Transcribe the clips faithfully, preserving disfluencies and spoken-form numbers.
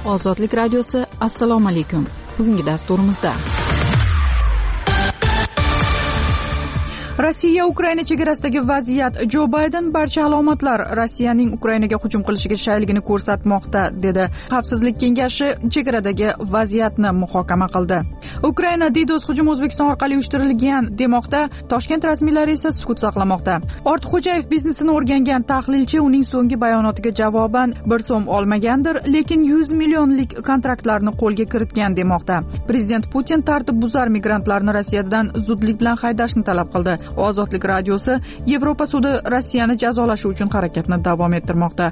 Ozodlik radiosi. Assalomu alaykum. Bugungi dasturimizda Rossiya Ukraina chegarasidagi vaziyat. Jo Bayden barcha alomatlar Rossiyaning Ukrainaga hujum qilishiga shayligini ko'rsatmoqda, dedi. Xavfsizlik kengashi chegaradagi vaziyatni muhokama qildi. Ukraina DDoS hujumi O'zbekiston orqali uyushtirilgan demoqda, Toshkent rasmiylari esa sukut saqlamoqda. Ortiqxo'jayev biznesini o'rgangan tahlilchi uning so'nggi bayonotiga javoban bir so'm olmagandir, lekin yuz millionlik kontraktlarni qo'lga kiritgan demoqda. Prezident Putin tartib buzar migrantlarni Rossiyadan zudlik bilan haydashni talab qildi. Ozodlik radiosi Yevropa sudi Rossiyani jazolashi uchun harakatni davom ettirmoqda.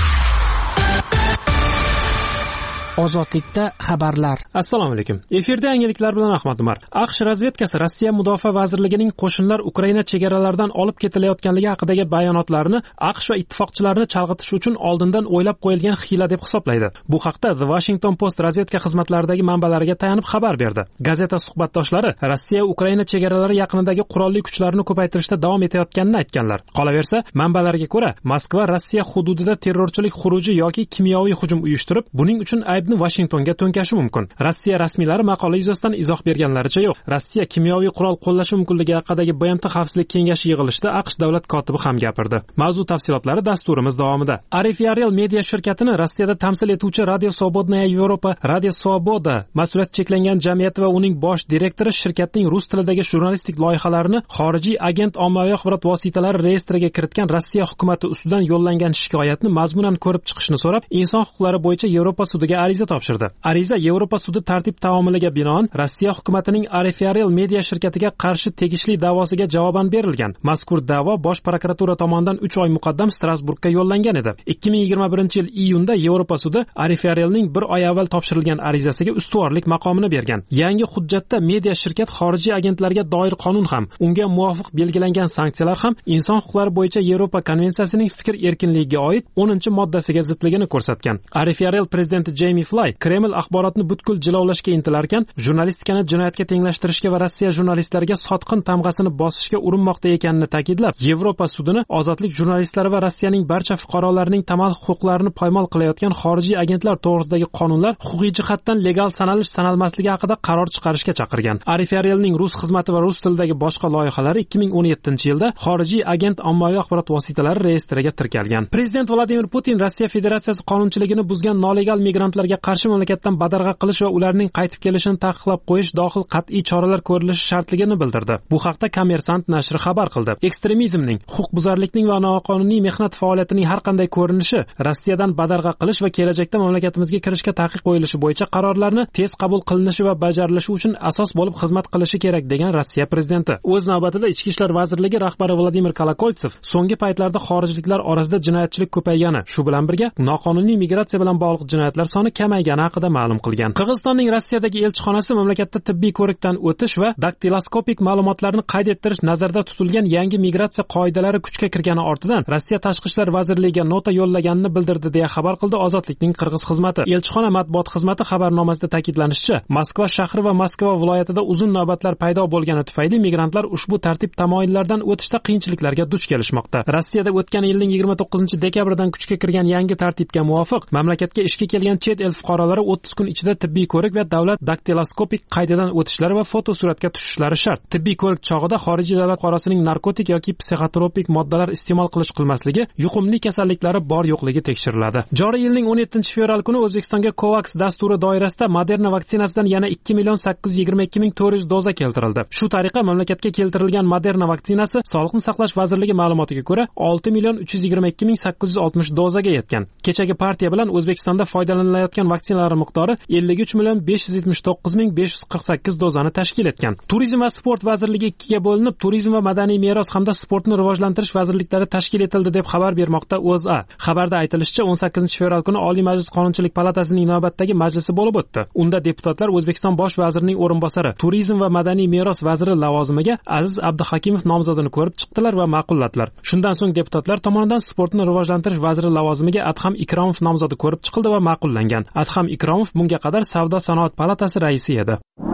Ozodlikda xabarlar. Assalomu alaykum. Efirda yangiliklar bilan Ahmad Umar. AQSh razvedkasi Rossiya Mudofaa vazirligining qo'shinlar Ukraina chegaralaridan olib ketilayotganligi haqidagi bayonotlarini AQSh va ittifoqchilarini chalg'itish uchun oldindan o'ylab qo'yilgan hiyla deb hisoblaydi. Bu haqda The Washington Post razvedka xizmatlaridagi manbalariga tayanib xabar berdi. Gazeta suhbatdoshlari Rossiya Ukraina chegaralari yaqinidagi qurolli kuchlarni ko'paytirishda davom etayotganini aytganlar. Qolaversa, manbalarga ko'ra, Moskva Rossiya hududida terrorchilik xuruji yoki kimyoviy hujum uyushtirib, buning uchun ayb Washingtonga to'nkashi mumkin. Rossiya rasmiylari maqola yuzasidan izoh berganlaricha yo'q. Rossiya kimyoviy qurol qo'llashi mumkinligi haqidagi B M T xavfsizlik kengashi yig'ilishida AQSh davlat kotibi ham gapirdi. Mavzu tafsilotlari dasturimiz davomida. Arifiarel media shirkatini Rossiyada tamsil etuvchi Radio Svobodnaya Yevropa, Radio Svoboda mas'uliyat cheklangan jamiyati va uning bosh direktori shirkatning rus tilidagi jurnalistik loyihalarini xorijiy agent ommaviy axborot vositalari reyestriga kiritgan Rossiya hukumati ustidan yo'llangan shikoyatni mazmunan ko'rib chiqishni so'rab, inson huquqlari bo'yicha Yevropa sudiga ariza topshirdi. Ariza Yevropa sudi tartib taomuliga binoan Rossiya hukumatining Arifiarel media shirkatiga qarshi tegishli da'vosiga javoban berilgan. Mazkur da'vo bosh prokuratura tomonidan uch oy muqaddam Strasburgga yo'llangan edi. ikki ming yigirma birinchi yil iyunda Yevropa sudi Arifiarelning bir oy avval topshirilgan arizasiga ustuvorlik maqomini bergan. Yangi hujjatda media shirkat xorijiy agentlarga doir qonun ham, unga muvofiq belgilangan sanksiyalar ham inson huquqlari bo'yicha Yevropa konvensiyasining fikr erkinligiga oid o'ninchi moddasiga zidligini ko'rsatgan. Arifiarel prezidenti Jamie Fly Kreml axborotni butkul jilovlashga intilarkan, jurnalistikani jinoyatga tenglashtirishga va Rossiya jurnalistlariga sotqin tamg'asini bosishga urinmoqda ekanini ta'kidlab, Yevropa sudini ozodlik jurnalistlari va Rossiyaning barcha fuqarolarining tamal huquqlarini poymol qilayotgan xorijiy agentlar to'g'risidagi qonunlar huquqiy jihatdan legal sanalish sanalmasligi haqida qaror chiqarishga chaqirgan. Arifiarelning rus xizmati va rus tilidagi boshqa loyihalari ikki ming o'n yettinchi yilda xorijiy agent ommaviy axborot vositalari reyestriga tirkalgan. Prezident Vladimir Putin Rossiya Federatsiyasi qonunchiligini buzgan nolegal migrantlarga qarshi mamlakatdan badarg'a qilish va ularning qaytib kelishini taqiqlab qo'yish dohil qat'iy choralar ko'rilishi shartligini bildirdi. Bu haqda Kommersant nashri xabar qildi. Ekstremizmning, huquqbuzarlikning va noqonuniy mehnat faoliyatining har qanday ko'rinishi Rossiyadan badarg'a qilish va kelajakda mamlakatimizga kirishga taqiq qo'yilishi bo'yicha qarorlarni tez qabul qilinishi va bajarilishi uchun asos bo'lib xizmat qilishi kerak, degan Rossiya prezidenti. O'z navbatida Ichki ishlar vazirligi rahbari Vladimir Kolokoltsev so'nggi paytlarda xorijliklar orasida jinoyatchilik ko'paygani, shu bilan birga noqonuniy migratsiya bilan bog'liq jinoyatlar soni kamaygani haqida ma'lum qilgan. Qirg'izistonning Rossiyadagi elchixonasi mamlakatda tibbiy ko'rikdan o'tish va daktiloskopik ma'lumotlarni qayd ettirish nazarda tutilgan yangi migratsiya qoidalari kuchga kirgani ortidan Rossiya Tashqi ishlar vazirligiga nota yo'llaganini bildirdi, deya xabar qildi Ozodlikning qirg'iz xizmati. Elchixona matbuot xizmati xabarnomasida ta'kidlanishicha, Moskva shahri va Moskva viloyatida uzun navbatlar paydo bo'lgani tufayli migrantlar ushbu tartib tamoyillaridan o'tishda qiyinchiliklarga duch kelishmoqda. Rossiyada o'tgan yilning yigirma to'qqizinchi dekabridan kuchga kirgan yangi tartibga muvofiq mamlakatga ishga kelgan chet el fuqarolari o'ttiz kun ichida tibbiy ko'rik va davlat daktiloskopik qaydadan o'tishlari va fotosuratga tushishlari shart. Tibbiy ko'rik chog'ida xorijiy davlat fuqarosining narkotik yoki psixotropik moddalar iste'mol qilish qilmasligi, yuqumli kasalliklari bor yo'qligi tekshiriladi. Joriy yilning o'n yettinchi fevral kuni O'zbekistonga COVAX dasturi doirasida Moderna vaksinasidan yana ikki million sakkiz yuz yigirma ikki ming to'rt yuz doza keltirildi. Shu tariqa mamlakatga keltirilgan Moderna vaksinasi Sog'liqni saqlash vazirligi ma'lumotiga ko'ra olti million uch yuz yigirma ikki ming sakkiz yuz oltmish dozaga yetgan. Kechagi partiya bilan O'zbekistonda foydalanilayotgan vaksinalar miqdori ellik uch million besh yuz yetmish to'qqiz ming besh yuz qirq sakkiz dozani tashkil etgan. Turizm va sport vazirligi ikkiga bo'linib, turizm va madaniy meros hamda sportni rivojlantirish vazirliklari tashkil etildi deb xabar bermoqda O'zA. Xabarda aytilishicha, o'n sakkizinchi fevral kuni Oliy Majlis Qonunchilik palatasining navbatdagi majlisi bo'lib o'tdi. Unda deputatlar O'zbekiston bosh vazirining o'rinbosari, turizm va madaniy meros vaziri lavozimiga Aziz Abduhakimov nomzodini ko'rib chiqdilar va ma'qulladilar. Shundan so'ng deputatlar tomonidan sportni rivojlantirish vaziri lavozimiga Adham Ikromov nomzodi ko'rib chiqildi va ma'qullangan. Adham Ikromov bunga qadar Savdo sanoat palatasi raisi edi.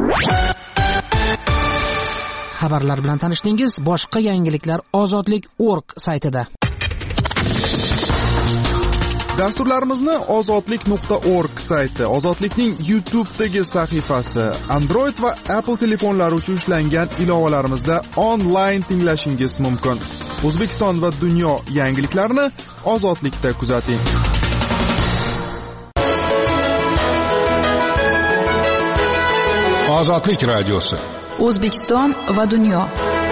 Xabarlar bilan tanishdingiz. Boshqa yangiliklar ozodlik точка org saytida. Dasturlarimizni ozodlik nuqta org sayti, Ozodlikning YouTube'dagi sahifasi, Android va Apple telefonlari uchun ishlangan ilovalarimizda onlayn tinglashingiz mumkin. O'zbekiston va dunyo yangiliklarini Ozodlikda kuzating. Ozodlik radiosi. O'zbekiston va dunyo.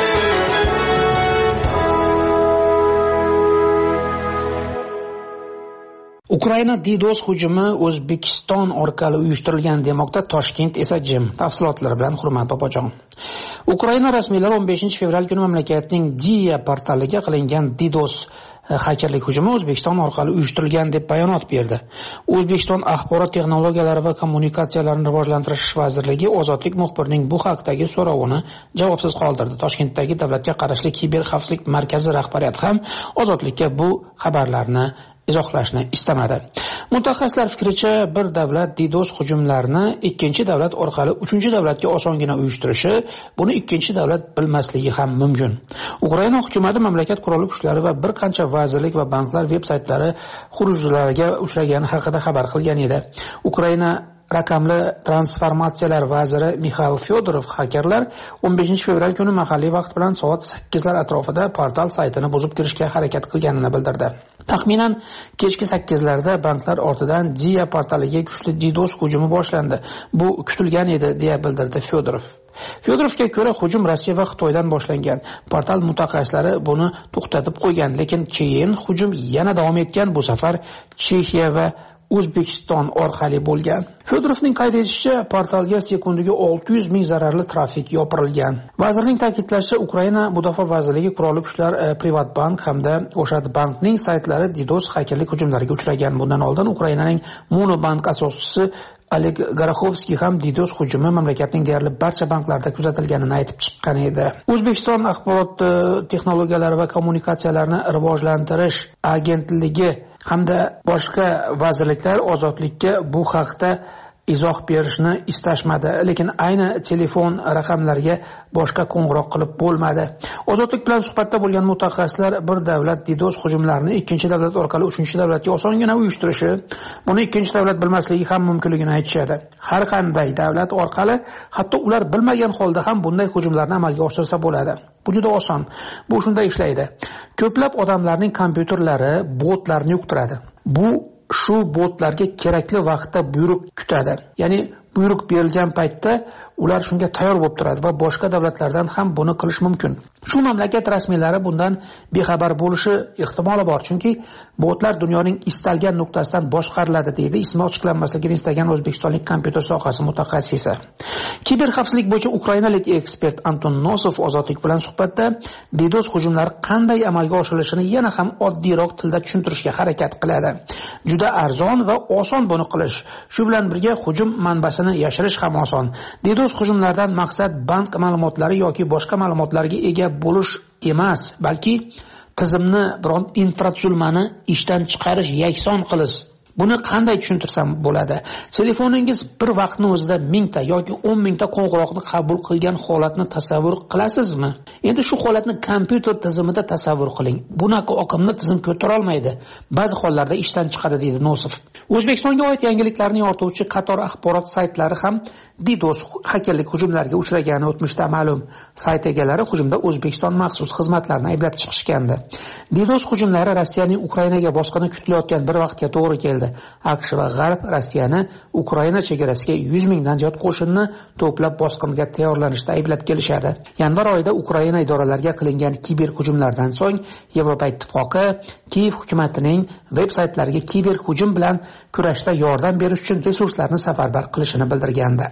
Ukraina DDoS hujumi O'zbekiston orqali uyushtirilgan demoqda, Toshkent esa jim. Tafsilotlar bilan Hurmat Bobojon. Ukraina rasmiylari o'n beshinchi fevral kuni mamlakatning Dia portaliga qilingan DDoS xakerlik hujumi O'zbekiston orqali uyushtirilgan deb bayonot berdi. O'zbekiston axborot texnologiyalari va kommunikatsiyalarini rivojlantirish vazirligi Ozodlik muxbirining bu haqdagi so'rovini javobsiz qoldirdi. Toshkentdagi davlatga qarashli kiber xavfsizlik markazi rahbariyati ham Ozodlikka bu xabarlarni izohlashni istamadi. Mutaxassislar fikricha, bir davlat DDoS hujumlarini ikkinchi davlat orqali uchinchi davlatga osongina uyushtirishi, buni ikkinchi davlat bilmasligi ham mumkin. Ukraina hukumati mamlakat qurolli kuchlari va bir qancha vazirlik va banklar veb-saytlari xurujlarga uchragani haqida xabar qilgan edi. Ukraina raqamli transformatsiyalar vaziri Mikhail Fyodorov xakerlar o'n beshinchi fevral kuni mahalliy vaqt bilan soat sakkizlar atrofida portal saytini buzib kirishga harakat qilganini bildirdi. Taxminan kechki sakkizlarda banklar ortidan Dia portaliga kuchli DDoS hujumi boshlandi. Bu kutilgan edi, deya bildirdi Fyodorov. Fyodorovga ko'ra, hujum Rossiya va Xitoydan boshlangan. Portal mutaxassislari buni to'xtatib qo'ygan, lekin keyin hujum yana davom etgan, bu safar Chexiya va O'zbekiston orqali bo'lgan. Fyodorovning qayd etishicha, portalga sekundiga olti yuz ming zararli trafik yopirilgan. Vazirning ta'kidlashicha, Ukraina Mudofaa vazirligi, qurolli kuchlar, Privatbank hamda o'sha bankning saytlari DDoS xakerlik hujumlariga uchragan. Bundan oldin Ukrainaning Monobank asoschisi Oleg Gorokhovskiy ham DDoS hujumi mamlakatning deyarli barcha banklarda kuzatilganini aytib chiqqan edi. O'zbekiston axborot texnologiyalari va kommunikatsiyalarini rivojlantirish agentligi hamda boshqa vazirliklar Ozodlikka bu haqda izoh berishni istashmadi, lekin ayni telefon raqamlariga boshqa qo'ng'iroq qilib bo'lmadi. Ozodlik bilan suhbatda bo'lgan mutaxassislar bir davlat DDoS hujumlarini ikkinchi davlat orqali uchinchi davlatga osongina uyushtirishi, buni ikkinchi davlat bilmasligi ham mumkinligini aytishadi. Har qanday davlat orqali, hatto ular bilmagan holda ham bunday hujumlarni amalga oshirsa bo'ladi. Bu juda oson. Bu shunday ishlaydi. Ko'plab odamlarning kompyuterlari botlarni yuqtiradi. Bu shu botlarga kerakli vaqtda buyruq kutadi. Ya'ni buyruq berilgan paytda ular shunga tayyor bo'lib turadi va boshqa davlatlardan ham buni qilish mumkin. Shu mamlakat rasmiylari bundan bexabar bo'lishi ehtimoli bor, chunki botlar dunyoning istalgan nuqtasidan boshqariladi, deydi ismi ochiqlanmasligini istagan o'zbekistonlik kompyuter sohasi mutaxassisi. Kiber xavfsizlik bo'yicha ukrainalik ekspert Anton Nosov Ozodlik bilan suhbatda DDoS hujumlari qanday amalga oshirilishini yana ham oddiyroq tilda tushuntirishga harakat qiladi. Juda arzon va oson buni qilish. Shu bilan birga hujum manbasini yashirish ham oson. DDoS hujumlardan maqsad bank ma'lumotlari yoki boshqa ma'lumotlarga ega bo'lish emas, balki tizimni, biron infratuzilmani ishdan chiqarish, yakson qilish. Buni qanday tushuntirsam bo'ladi? Telefoningiz bir vaqtning o'zida mingta yoki o'n mingta qo'ng'iroqni qabul qilgan holatni tasavvur qilasizmi? Endi shu holatni kompyuter tizimida tasavvur qiling. Bunaqa oqimni tizim ko'tara olmaydi. Ba'zi hollarda ishdan chiqadi, deydi Nosov. O'zbekistonga oid yangiliklarni yorituvchi qator axborot saytlari ham DDoS xakerlik hujumlariga uchragani o'tmishda ma'lum. Sayt egalari hujumda O'zbekiston maxsus xizmatlarini ayblab chiqishgandi. DDoS hujumlari Rossiyaning Ukrainaga bosqini kutilayotgan bir vaqtga to'g'ri keldi. AQSh va G'arb Rossiyani Ukraina chegarasiga yuz mingdan ziyod qo'shinni to'plab bosqinga tayyorlanishda ayblab kelishadi. Yanvar oyida Ukraina idoralariga qilingan kiber hujumlardan so'ng Yevropa Ittifoqi Kiyev hukumatining veb-saytlariga kiber hujum bilan kurashda yordam berish uchun resurslarni safarbar qilishini bildirgandi.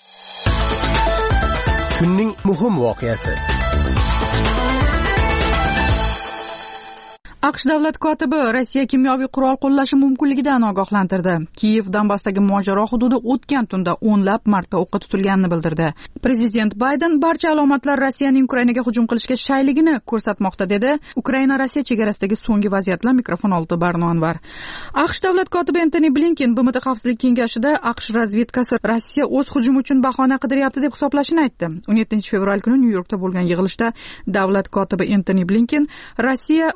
Kunning muhim voqeasi. AQSh davlat kotibi Rossiya kimyoviy qurol qo'llashi mumkinligidan ogohlantirdi. Kiyev Donbassdagi mojaro hududi o'tgan tunda o'nlab marta o'qqa tutilganini bildirdi. Prezident Bayden barcha alomatlar Rossiyaning Ukrainaga hujum qilishga shayligini ko'rsatmoqda, dedi. Ukraina Rossiya chegarasidagi so'nggi vaziyat bilan mikrofon oldida Barno Anvar. AQSh davlat kotibi Antoni Blinken B M T xavfsizlik kengashida AQSh razvedkasi Rossiya o'z hujumi uchun bahona qidiryapti deb hisoblashini aytdi. o'n yettinchi fevral kuni Nyu-Yorkda bo'lgan yig'ilishda davlat kotibi Antoni Blinken Rossiya Ukrainaga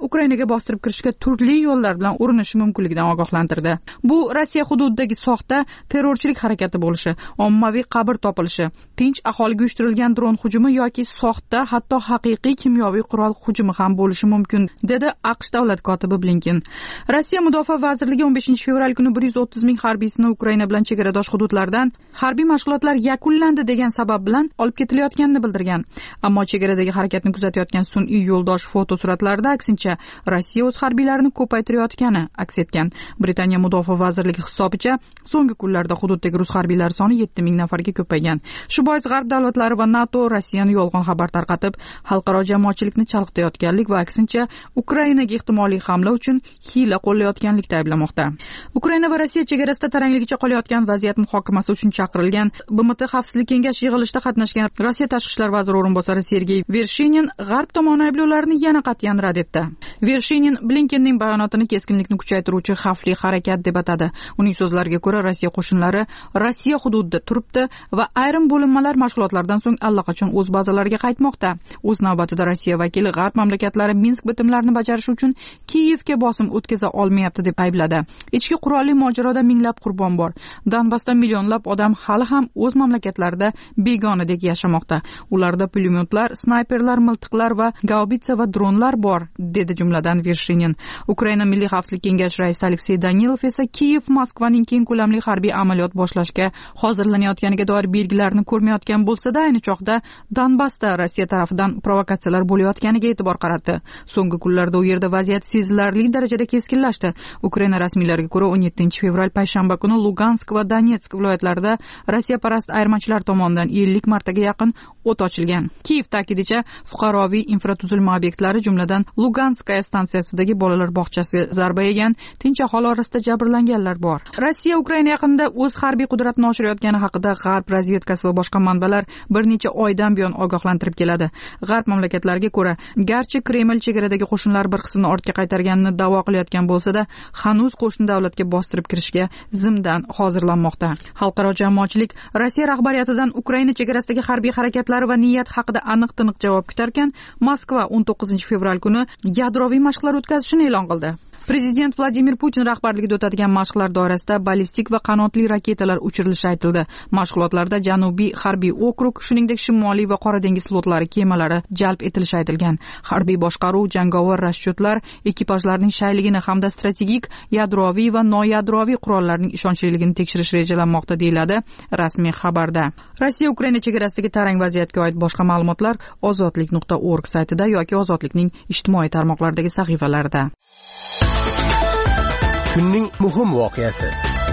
bostirib kirishga turli yo'llar bilan urinishi mumkinligidan ogohlantirdi. Bu Rossiya hududidagi soxta terrorchilik harakati bo'lishi, ommaviy qabr topilishi, tinch aholiga uyushtirilgan dron hujumi yoki soxta, hatto haqiqiy kimyoviy qurol hujumi ham bo'lishi mumkin, dedi AQSh davlat kotibi Blinken. Rossiya mudofaa vazirligi o'n beshinchi fevral kuni bir yuz o'ttiz ming harbiysini Ukraina bilan chegaradosh hududlardan harbiy mashg'ulotlar yakunlandi degan sabab bilan olib ketilayotganini bildirgan. Ammo chegaradagi harakatni kuzatayotgan sun'iy yo'ldosh fotosuratlarda aksincha Rossiya o'z harbiylarini ko'paytirayotgani aks etgan. Britaniya mudofaa vazirligi hisobicha so'nggi kunlarda hududdagi rus harbiylari soni yetti ming nafarga ko'paygan. Shu bois G'arb davlatlari va NATO Rossiyani yolg'on xabar tarqatib, xalqaro jamoatchilikni chalg'itayotganlik va aksincha Ukrainaga ehtimoliy hamla uchun hiyla qo'llayotganlikda ayblamoqda. Ukraina va Rossiya chegarasida tarangligicha qolayotgan vaziyat muhokamasi uchun chaqirilgan B M T Xavfsizlik kengashi yig'ilishida qatnashgan Rossiya tashqi ishlar vaziri o'rinbosari Sergey Vershinin G'arb tomoni ayblovlarini yana qat'iyan rad etdi. Vershinin Blinkenning bayonotini keskinlikni kuchaytiruvchi xavfli harakat deb atadi. Uning so'zlariga ko'ra, Rossiya qo'shinlari Rossiya hududida turibdi va ayrim bo'linmalar mashg'ulotlardan so'ng allaqachon o'z bazalariga qaytmoqda. O'z navbatida Rossiya vakili G'arb mamlakatlari Minsk bitimlarini bajarish uchun Kiyevga bosim o'tkaza olmayapti deb aybladi. Ichki qurolli mojaroda minglab qurbon bor. Donbassda millionlab odam hali ham o'z mamlakatlarida begonadek yashamoqda. Ularda pulemyotlar, snayperlar, miltiqlar va gaubitsa va dronlar bor, dedi jumladan Vershinin. Ukraina Milliy xavfsizlik kengashi raisi Aleksey Danilov esa Kiyev Moskvaning keng ko'lamli harbiy amaliyot boshlashga hozirlanayotganiga doir belgilarni ko'rmayotgan bo'lsa-da, ayni chog'da Donbassda Rossiya tarafidan provokatsiyalar bo'layotganiga e'tibor qaratdi. So'nggi kunlarda u yerda vaziyat sezilarli darajada keskinlashdi. Ukraina rasmiylariga ko'ra, o'n yettinchi fevral payshanba kuni Lugansk va Donetsk viloyatlarida Rossiya parast ayirmachilar tomonidan ellik martaga yaqin o't ochilgan. Kiyev ta'kidicha, fuqaroviy infratuzilma obyektlari, jumladan Luganskaya stansiyasidagi bolalar bog'chasi zarba yegan, tinch aholi orasida jabrlanganlar bor. Rossiya Ukraina yaqinida o'z harbiy qudratini oshirayotgani haqida G'arb razvedkasi va boshqa manbalar bir necha oydan buyon ogohlantirib keladi. G'arb mamlakatlariga ko'ra, garchi Kreml chegaradagi qo'shinlar bir qismini ortga qaytarganini da'vo qilayotgan bo'lsa-da, hanuz qo'shni davlatga bostirib kirishga zimdan hozirlanmoqda. Xalqaro jamoatchilik Rossiya rahbariyatidan Ukraina chegarasidagi harbiy harakatlari va niyat haqida aniq-tiniq javob kutarkan, Moskva o'n to'qqizinchi fevral kuni yadroviy mashqlar o'tkazishini e'lon qildi. Prezident Vladimir Putin rahbarligida o'tadigan mashqlar doirasida ballistik va qanotli raketalar uchirilishi aytildi. Mashg'ulotlarda Janubiy harbiy okrug, shuningdek Shimoliy va Qora dengiz flotlari kemalari jalb etilishi aytilgan. Harbiy boshqaruv, jangovar rashyotlar, ekipajlarning shayligini hamda strategik yadroviy va noyadroviy qurollarning ishonchliligini tekshirish rejalanmoqda, deyiladi rasmiy xabarda. Rossiya Ukraina chegarasidagi tarang vaziyatga oid boshqa ma'lumotlar ozodlik nuqta org saytida yoki Ozodlikning ijtimoiy tarmoqlardagi sahifalarida. Kunning muhim voqeasi.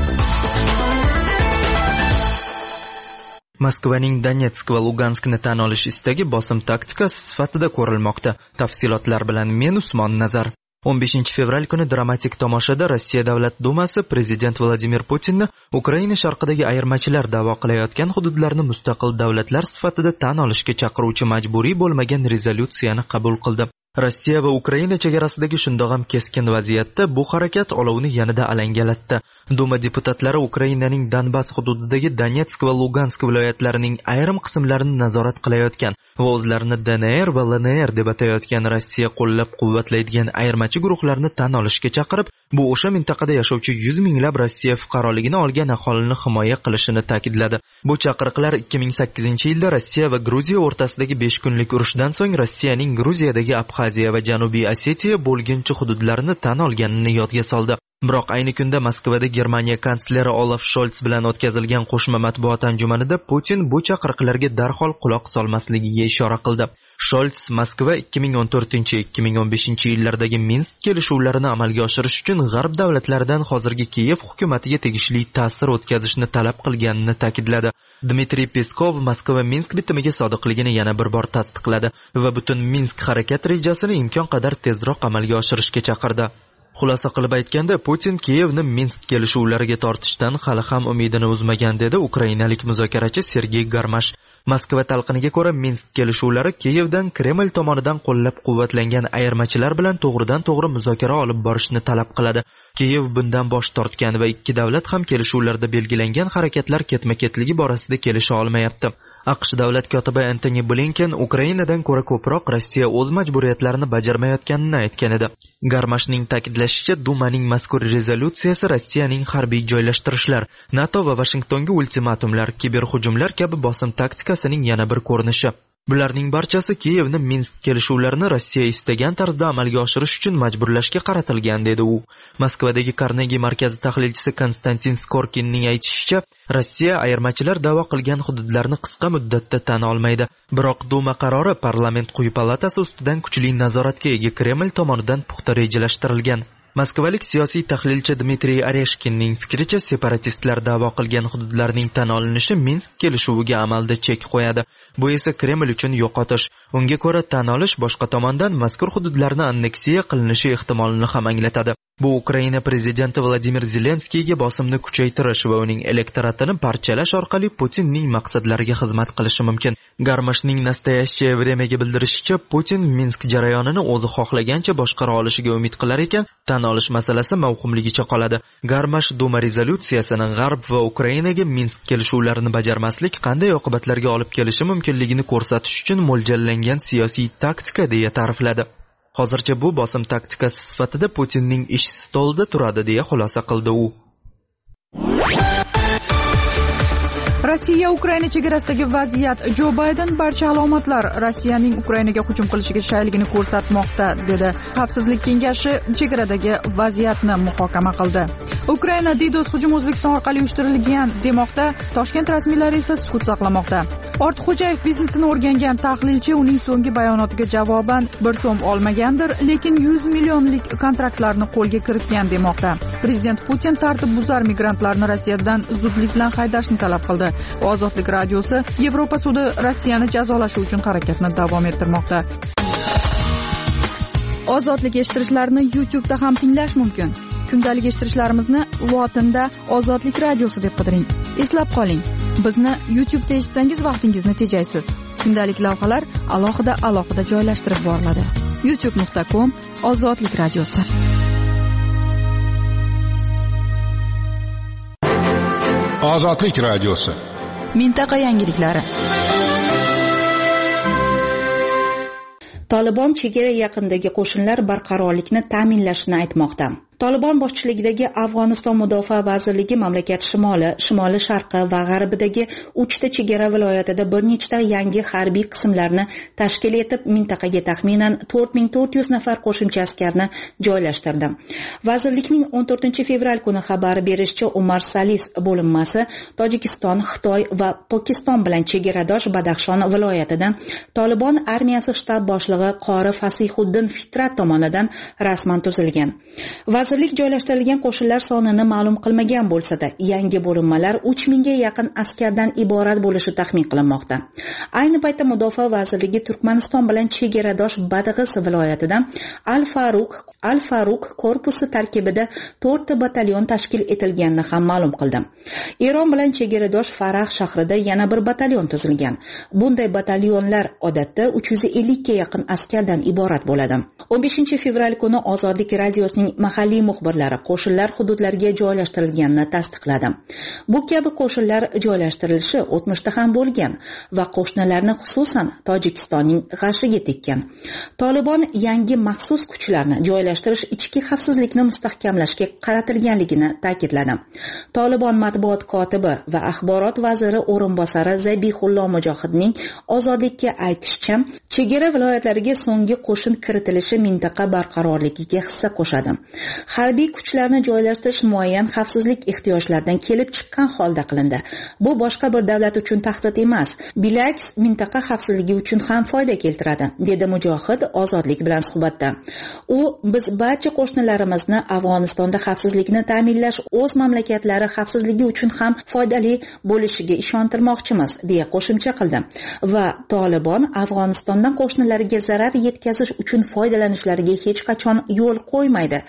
Moskvaning Donetsk va Luganskni tan olish istagi bosim taktikasi sifatida ko'rilmoqda. Tafsilotlar bilan men Usmon Nazar. o'n beshinchi fevral kuni dramatik tomoshada Rossiya Davlat Dumasi prezident Vladimir Putinni Ukraina sharqidagi ayirmachilar da'vo qilayotgan hududlarni mustaqil davlatlar sifatida tan olishga chaqiruvchi majburiy bo'lmagan rezolyutsiyani qabul qildi. Rossiya va Ukraina chegarasidagi shundoq ham keskin vaziyatda bu harakat olovni yanada alangalatdi. Duma deputatlari Ukrainaning Donbass hududidagi Donetsk va Lugansk viloyatlarining ayrim qismlarini nazorat qilayotgan va o'zlarini D N R va L N R deb atayotgan Rossiya qo'llab-quvvatlaydigan ayirmachi guruhlarni tan olishga chaqirib, bu o'sha mintaqada yashovchi yuz minglab Rossiya fuqaroligini olgan aholini himoya qilishini ta'kidladi. Bu chaqiriqlar ikki ming sakkizinchi yilda Rossiya va Gruziya o'rtasidagi besh kunlik urushdan so'ng Rossiyaning Gruziyadagi Abxaziya va Janubiy Osetiya bo'lginchi hududlarini tan olganini yodga soldi. Biroq ayni kunda Moskvada Germaniya kansleri Olaf Scholz bilan o'tkazilgan qo'shma matbuot anjumanida Putin bu chaqiriqlarga darhol quloq solmasligiga ishora qildi. Scholz Moskva ikki ming o'n to'rtinchi - ikki ming o'n beshinchi yillardagi Minsk kelishuvlarini amalga oshirish uchun G'arb davlatlaridan hozirgi Kiyev hukumatiga tegishli ta'sir o'tkazishni talab qilganini ta'kidladi. Dmitriy Peskov Moskva Minsk bitimiga sodiqligini yana bir bor tasdiqladi va butun Minsk harakat rejasini imkon qadar tezroq amalga oshirishga chaqirdi. Xulosa qilib aytganda, Putin Kiyevni Minsk kelishuvlariga tortishdan hali ham umidini uzmagan, dedi ukrainalik muzokarachi Sergey Garmash. Moskva talqiniga ko'ra, Minsk kelishuvlari Kiyevdan Kreml tomonidan qo'llab-quvvatlangan ayirmachilar bilan to'g'ridan-to'g'ri muzokara olib borishni talab qiladi. Kiyev bundan bosh tortgan va ikki davlat ham kelishuvlarda belgilangan harakatlar ketma-ketligi borasida kelisha olmayapti. aqsh davlat kotibi Antony Blinken Ukrainadan ko'ra ko'proq Rossiya o'z majburiyatlarini bajarmayotganini aytgan edi. Garmashning ta'kidlashicha, Dumaning mazkur rezolyutsiyasi Rossiyaning harbiy joylashtirishlar, NATO va Vashingtonga ultimatumlar, kiberhujumlar kabi bosim taktikasining yana bir ko'rinishi. Bularning barchasi Kiyevni Minsk kelishuvlarini Rossiya istagan tarzda amalga oshirish uchun majburlashga qaratilgan, dedi u. Moskvadagi Carnegie markazi tahlilchisi Konstantin Skorkinning aytishicha, Rossiya ayirmachilar da'vo qilgan hududlarni qisqa muddatda tan olmaydi. Biroq Duma qarori parlament quyi palatasi ustidan kuchli nazoratga ega Kreml tomonidan puxta rejalashtirilgan. Moskvalik siyosiy tahlilchi Dmitriy Areshkinning fikricha, separatistlar da'vo qilgan hududlarning tan olinishi Minsk kelishuviga amalda chek qo'yadi. Bu esa Kreml uchun yo'qotish. Unga ko'ra, tan olish boshqa tomondan mazkur hududlarni anneksiya qilinishi ehtimolini ham anglatadi. Bu Ukraina prezidenti Vladimir Zelenskiyga bosimni kuchaytirish va uning elektoratini parchalash orqali Putinning maqsadlariga xizmat qilishi mumkin. Garmashning Nastoyashcheye vremyaga bildirishicha, Putin Minsk jarayonini o'zi xohlagancha boshqara olishiga umid qilar ekan, tan olish masalasi mavhumligicha qoladi. Garmash Duma rezolyutsiyasini G'arb va Ukrainaga Minsk kelishuvlarini bajarmaslik qanday oqibatlarga olib kelishi mumkinligini ko'rsatish uchun mo'ljallangan siyosiy taktika deya ta'rifladi. Hozircha bu bosim taktikasi sifatida Putinning ish stolida turadi, deya xulosa qildi u. Rossiya Ukraina chegarasidagi vaziyat. Jo Bayden barcha alomatlar Rossiyaning Ukrainaga hujum qilishiga shayligini ko'rsatmoqda, dedi. Xavfsizlik kengashi chegaradagi vaziyatni muhokama qildi. Ukraina DDoS hujum O'zbekiston orqali uyushtirilgan demoqda, Toshkent rasmiylari esa sukut saqlamoqda. Ortiqxo'jayev biznesini o'rgangan tahlilchi uning so'nggi bayonotiga javoban bir so'm olmagandir, lekin yuz millionlik kontraktlarni qo'lga kiritgan demoqda. Prezident Putin tartibbuzar migrantlarni Rossiyadan zudlik bilan haydashni talab qildi. Ozodlik radiosi Yevropa sudi Rossiyani jazolash uchun harakatni davom ettirmoqda. Ozodlik eshittirishlarini YouTube'da ham tinglash mumkin. Kundalik eshittirishlarimizni lotinda Ozodlik radiosi deb qidiring. Eslab qoling, bizni YouTube'da eshitsangiz vaqtingizni tejaysiz. Kundalik lavhalar alohida alohida joylashtirib boriladi. youtube nuqta com Ozodlik radiosi. Ozodlik radiosi. Mintaqa yangiliklari. Tolibon chegara yaqinidagi qo'shinlar barqarorlikni ta'minlashini aytmoqda. Tolibon boshchiligidagi Afg'oniston Mudofaa vazirligi mamlakat shimoli, shimoli sharqi va g'arbidagi uchta chegara viloyatida bir nechta yangi harbiy qismlarni tashkil etib, mintaqaga taxminan to'rt ming to'rt yuz nafar qo'shimcha askarni joylashtirdi. Vazirlikning o'n to'rtinchi fevral kuni xabar berishicha, Umar Salis bo'linmasi Tojikiston, Xitoy va Pokiston bilan chegaradosh Badaxshon viloyatida Tolibon armiyasi shtab boshlig'i Qori Fasihuddin Fitrat tomonidan rasman tuzilgan. Vazirlik joylashtirilgan qo'shinlar sonini ma'lum qilmagan bo'lsa-da, yangi bo'linmalar uch mingga yaqin askardan iborat bo'lishi taxmin qilinmoqda. Ayni paytda Mudofaa vazirligi Turkmaniston bilan chegaradosh Badag'is viloyatida Al-Faruq Al-Faruq korpusi tarkibida to'rtta batalyon tashkil etilganini ham ma'lum qildi. Eron bilan chegaradosh Farah shahrida yana bir batalyon tuzilgan. Bunday batalyonlar odatda uch yuz ellik ga yaqin askardan iborat bo'ladi. o'n beshinchi fevral kuni Ozodlik radiosining mahalliy muxbirlari qo'shinlar hududlarga joylashtirilganini tasdiqladi. Bu kabi qo'shinlar joylashtirilishi o'tmishda ham bo'lgan va qo'shnilarni, xususan Tojikistonning g'ashiga tekkan. Tolibon yangi maxsus kuchlarni joylashtirish ichki xavfsizlikni mustahkamlashga qaratilganligini ta'kidladi. Tolibon matbuot kotibi va axborot vaziri o'rinbosari Zabihullo Mujohidning Ozodlikka aytishicha, chegara viloyatlariga so'nggi qo'shin kiritilishi mintaqa barqarorligiga hissa qo'shadi. Harbiy kuchlarni joylashtirish muayyan xavfsizlik ehtiyojlaridan kelib chiqqan holda qilindi. Bu boshqa bir davlat uchun tahdid emas, bilaks mintaqa xavfsizligi uchun ham foyda keltiradi, dedi Mujohid Ozodlik bilan suhbatda. U, biz barcha qo'shnilarimizni Afg'onistonda xavfsizlikni ta'minlash o'z mamlakatlari xavfsizligi uchun ham foydali bo'lishiga ishontirmoqchimiz, deya qo'shimcha qildi. Va Tolibon Afg'onistondan qo'shnilariga zarar yetkazish uchun foydalanishlariga hech qachon yo'l qo'ymaydi, degan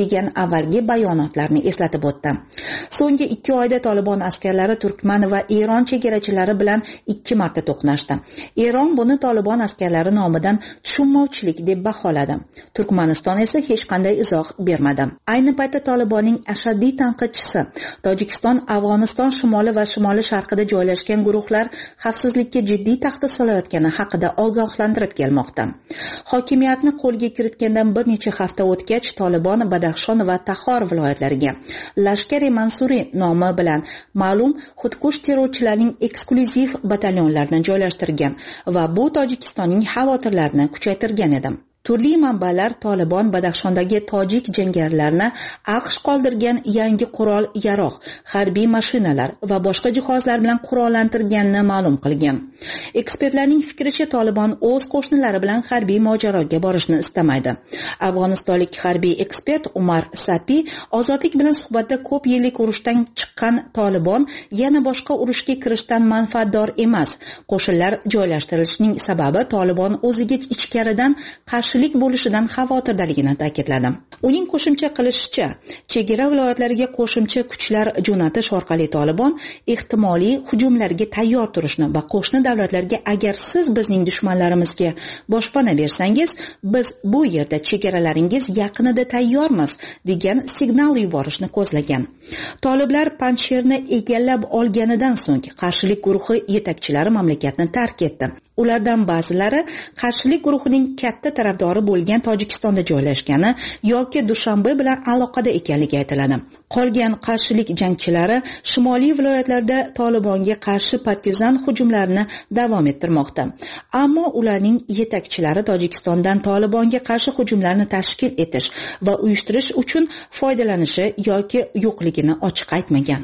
degan avvalgi bayonotlarni eslatib o'tdi. So'nggi ikki oyda Tolibon askarlari Turkman va Eron chegarachilari bilan ikki marta to'qnashdi. Eron buni Tolibon askarlari nomidan tushunmovchilik deb baholadi. Turkmaniston esa hech qanday izoh bermadi. Ayni paytda Tolibonning ashaddiy tanqidchisi Tojikiston, Afg'oniston shimoli va shimoli sharqida joylashgan guruhlar xavfsizlikka jiddiy tahdid solayotgani haqida ogohlantirib kelmoqda. Hokimiyatni qo'lga kiritgandan bir necha hafta o'tgach, Tolibon Badaxshon va Taxor viloyatlariga Lashkar-e Mansuriy nomi bilan ma'lum xudkush terrorchilarning eksklyuziv batalyonlarini joylashtirgan va bu Tojikistonning xavotirlarini kuchaytirgan edi. Turli manbalar Tolibon Badaxshondagi tojik jangarilarni AQSh qoldirgan yangi qurol-yarog', harbiy mashinalar va boshqa jihozlar bilan qurollantirganini ma'lum qilgan. Ekspertlarning fikricha, Tolibon o'z qo'shnilari bilan harbiy mojaroga borishni istamaydi. Afg'onistonlik harbiy ekspert Umar Sapi Ozodlik bilan suhbatda ko'p yillik urushdan chiqqan Tolibon yana boshqa urushga kirishdan manfaatdor emas. Qo'shinlar joylashtirilishining sababi Tolibon o'ziga ichkaridan qarshilik bo'lishidan xavotirdaligini ta'kidladi. Uning qo'shimcha qilishicha, chegara viloyatlariga qo'shimcha kuchlar jo'natish orqali Tolibon ehtimoliy hujumlarga tayyor turishni va qo'shni davlatlarga agar siz bizning dushmanlarimizga boshpana bersangiz, biz bu yerda chegaralaringiz yaqinida tayyormiz degan signal yuborishni ko'zlagan. Toliblar Panjsherni egallab olganidan so'ng qarshilik guruhi yetakchilari mamlakatni tark etdi. Ulardan ba'zilari qarshilik guruhining katta tarafdori bo'lgan Tojikistonda joylashgani yoki Dushanbe bilan aloqada ekanligi aytiladi. Qolgan qarshilik jangchilari shimoliy viloyatlarda Tolibonga qarshi partizan hujumlarini davom ettirmoqda. Ammo ularning yetakchilari Tojikistondan Tolibonga qarshi hujumlarni tashkil etish va uyushtirish uchun foydalanishi yoki yo'qligini ochiq aytmagan.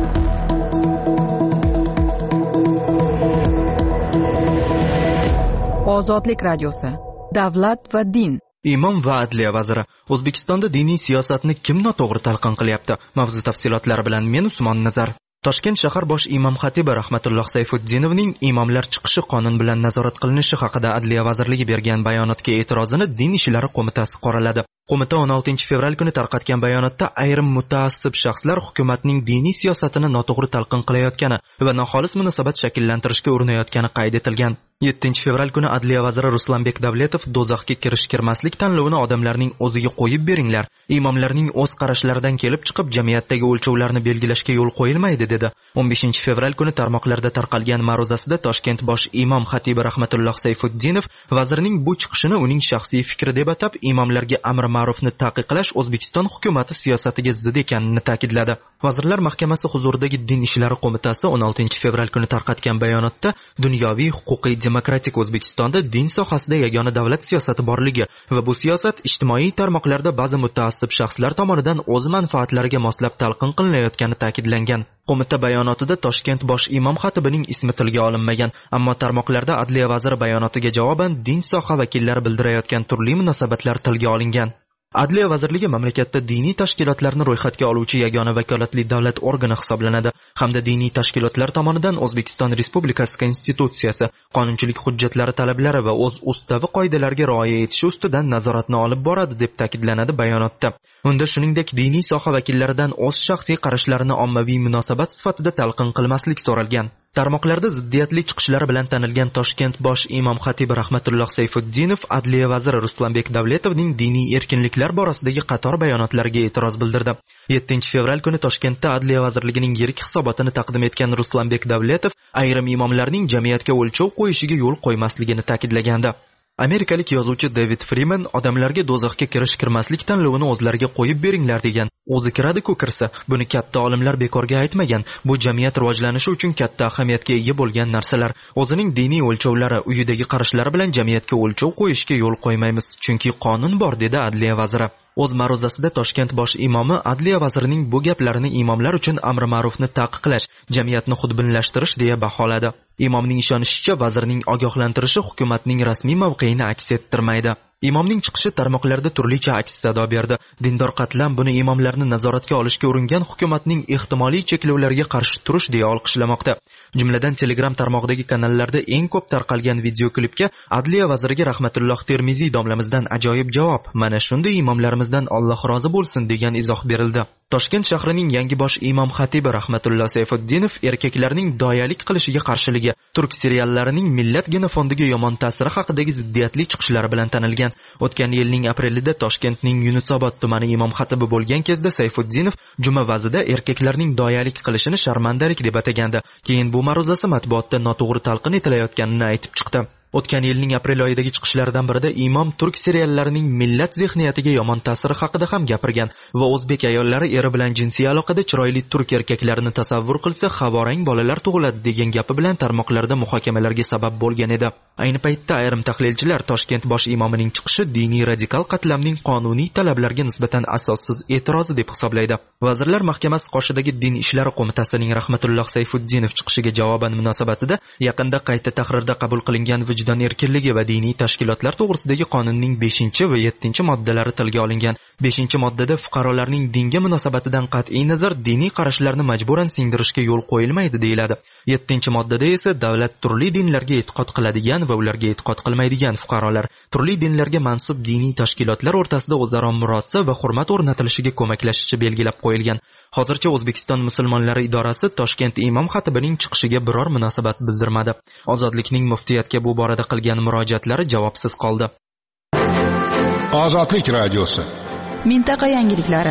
Ozodlik radiosi. Davlat va din. Imom va adliya vaziri: O'zbekistonda diniy siyosatni kim noto'g'ri talqin qilyapti? Mavzu tafsilotlari bilan men Usmon Nazar. Toshkent shahar bosh imom xatibi Rahmatulloh Sayfuddinovning imomlar chiqishi qonun bilan nazorat qilinishi haqida Adliya vazirligi bergan bayonotga e'tirozini Din ishlari qo'mitasi qoraladi. Qo'mita o'n oltinchi fevral kuni tarqatgan bayonotda ayrim mutaassib shaxslar hukumatning diniy siyosatini noto'g'ri talqin qilayotgani va noxolis munosabat shakllantirishga urinayotgani qayd etilgan. yettinchi fevral kuni Adliya vaziri Ruslanbek Davletov do'zaxga kirish-kirmaslik tanlovini odamlarning o'ziga qo'yib beringlar, imomlarning o'z qarashlaridan kelib chiqib jamiyatdagi o'lchovlarni belgilashga yo'l qo'yilmaydi dedi. o'n beshinchi fevral kuni tarmoqlarda tarqalgan ma'ruzasida Toshkent bosh imom xatibi Rahmatulloh Sayfuddinov vazirning bu chiqishini uning shaxsiy fikri deb atab, imomlarga amr ma'rufni taqiqlash O'zbekiston hukumati siyosatiga zid ekanini ta'kidladi. Vazirlar Mahkamasi huzuridagi Din ishlari qo'mitasi o'n oltinchi fevral kuni tarqatgan bayonotda dunyoviy huquqiy demokratik O'zbekistonda din sohasida yagona davlat siyosati borligi va bu siyosat ijtimoiy tarmoqlarda ba'zi mutaassib shaxslar tomonidan o'z manfaatlariga moslab talqin qilinayotgani ta'kidlangan. Qo'mita bayonotida Toshkent bosh imom xatibining ismi tilga olinmagan, ammo tarmoqlarda Adliya vaziri bayonotiga javoban din soha vakillari bildirayotgan turli munosabatlar tilga olingan. Adliya vazirligi mamlakatda diniy tashkilotlarni ro'yxatga oluvchi yagona vakolatli davlat organi hisoblanadi hamda diniy tashkilotlar tomonidan O'zbekiston Respublikasi Konstitutsiyasi, qonunchilik hujjatlari talablari va o'z ustavi qoidalariga rioya etishi ustidan nazoratni olib boradi deb ta'kidlanadi bayonotda. Unda shuningdek diniy soha vakillaridan o'z shaxsiy qarashlarini ommaviy munosabat sifatida talqin qilmaslik so'ralgan. Tarmoqlarda ziddiyatli chiqishlari bilan tanilgan Toshkent bosh imom xatibi Rahmatulloh Sayfuddinov Adliya vaziri Ruslanbek Davletovning diniy erkinliklar borasidagi qator bayonotlariga e'tiroz bildirdi. yettinchi fevral kuni Toshkentda Adliya vazirligining yirik hisobotini taqdim etgan Ruslanbek Davletov ayrim imomlarning jamiyatga o'lchov qo'yishiga yo'l qo'ymasligini ta'kidlagandi. Amerikalik yozuvchi David Freeman odamlarga do'zaxga kirish-kirmaslik tanlovini o'zlariga qo'yib beringlar degan. O'zi kiradi-ku kirsa, buni katta olimlar bekorga aytmagan. Bu jamiyat rivojlanishi uchun katta ahamiyatga ega bo'lgan narsalar. O'zining diniy o'lchovlari, uyidagi qarashlari bilan jamiyatga o'lchov qo'yishga yo'l qo'ymaymiz, chunki qonun bor dedi Adliya vaziri. O'z ma'ruzasida Toshkent bosh imomi Adliya vazirining bu gaplarini imomlar uchun amr ma'rufni taqiqlash, jamiyatni xudbinlashtirish deya baholadi. Imomning ishonishicha, vazirning ogohlantirishi hukumatning rasmiy mavqeini aks ettirmaydi. Imomning chiqishi tarmoqlarda turlicha aks sado berdi. Dindor qatlam buni imomlarni nazoratga olishga uringan hukumatning ehtimoliy cheklovlariga qarshi turish deya olqishlamoqda. Jumladan Telegram tarmog'idagi kanallarda eng ko'p tarqalgan video klipga Adliya vaziriga Rahmatulloh Termiziy domlamizdan ajoyib javob. Mana shunday imomlarimizdan Alloh rozi bo'lsin degan izoh berildi. Toshkent shahrining yangi bosh imom xatibi Rahmatulloh Sayfuddinov erkaklarning doyalik qilishiga qarshiligi, turk seriallarining millat genofondiga yomon ta'siri haqidagi ziddiyatli chiqishlari bilan tanilgan. O'tgan yilning aprelida Toshkentning Yunusobod tumani imom xatibi bo'lgan kezda Sayfuddinov juma vazida erkaklarning doyalik qilishini sharmandalik deb atagandi. Keyin bu ma'ruzasi matbuotda noto'g'ri talqin etilayotganini aytib chiqdi. O'tgan yilning aprel oyidagi chiqishlaridan birida imom turk seriallarining millat zehniyatiga yomon ta'siri haqida ham gapirgan va o'zbek ayollari eri bilan jinsiy aloqada chiroyli turk erkaklarini tasavvur qilsa havorang bolalar tug'iladi degan gapi bilan tarmoqlarda muhokamalarga sabab bo'lgan edi. Ayni paytda ayrim tahlilchilar Toshkent bosh imomining chiqishi diniy radikal qatlamning qonuniy talablarga nisbatan asossiz e'tirozi deb hisoblaydi. Vazirlar Mahkamasi qoshidagi din ishlari qo'mitasining Rahmatulloh Sayfuddinov chiqishiga javoban munosabatida yaqinda qayta tahrirda qabul qilingan vijdon erkinligi va diniy tashkilotlar to'g'risidagi qonunning beshinchi va yettinchi moddalari tilga olingan. beshinchi moddada fuqarolarning dinga munosabatidan qat'iy nazar diniy qarashlarni majburan singdirishga yo'l qo'yilmaydi deyiladi. yettinchi moddada esa davlat turli dinlarga e'tiqod qiladigan va ularga e'tiqod qilmaydigan fuqarolar turli dinlarga mansub diniy tashkilotlar o'rtasida o'zaro murosa va hurmat o'rnatilishiga ko'maklashishi belgilab qo'yilgan. Hozircha O'zbekiston musulmonlari idorasi Toshkent imom xatibining chiqishiga biror munosabat bildirmadi. Ozodlikning muftiyatga bu borada qilgan murojaatlari javobsiz qoldi. Ozodlik radiosi. Mintaqa yangiliklari.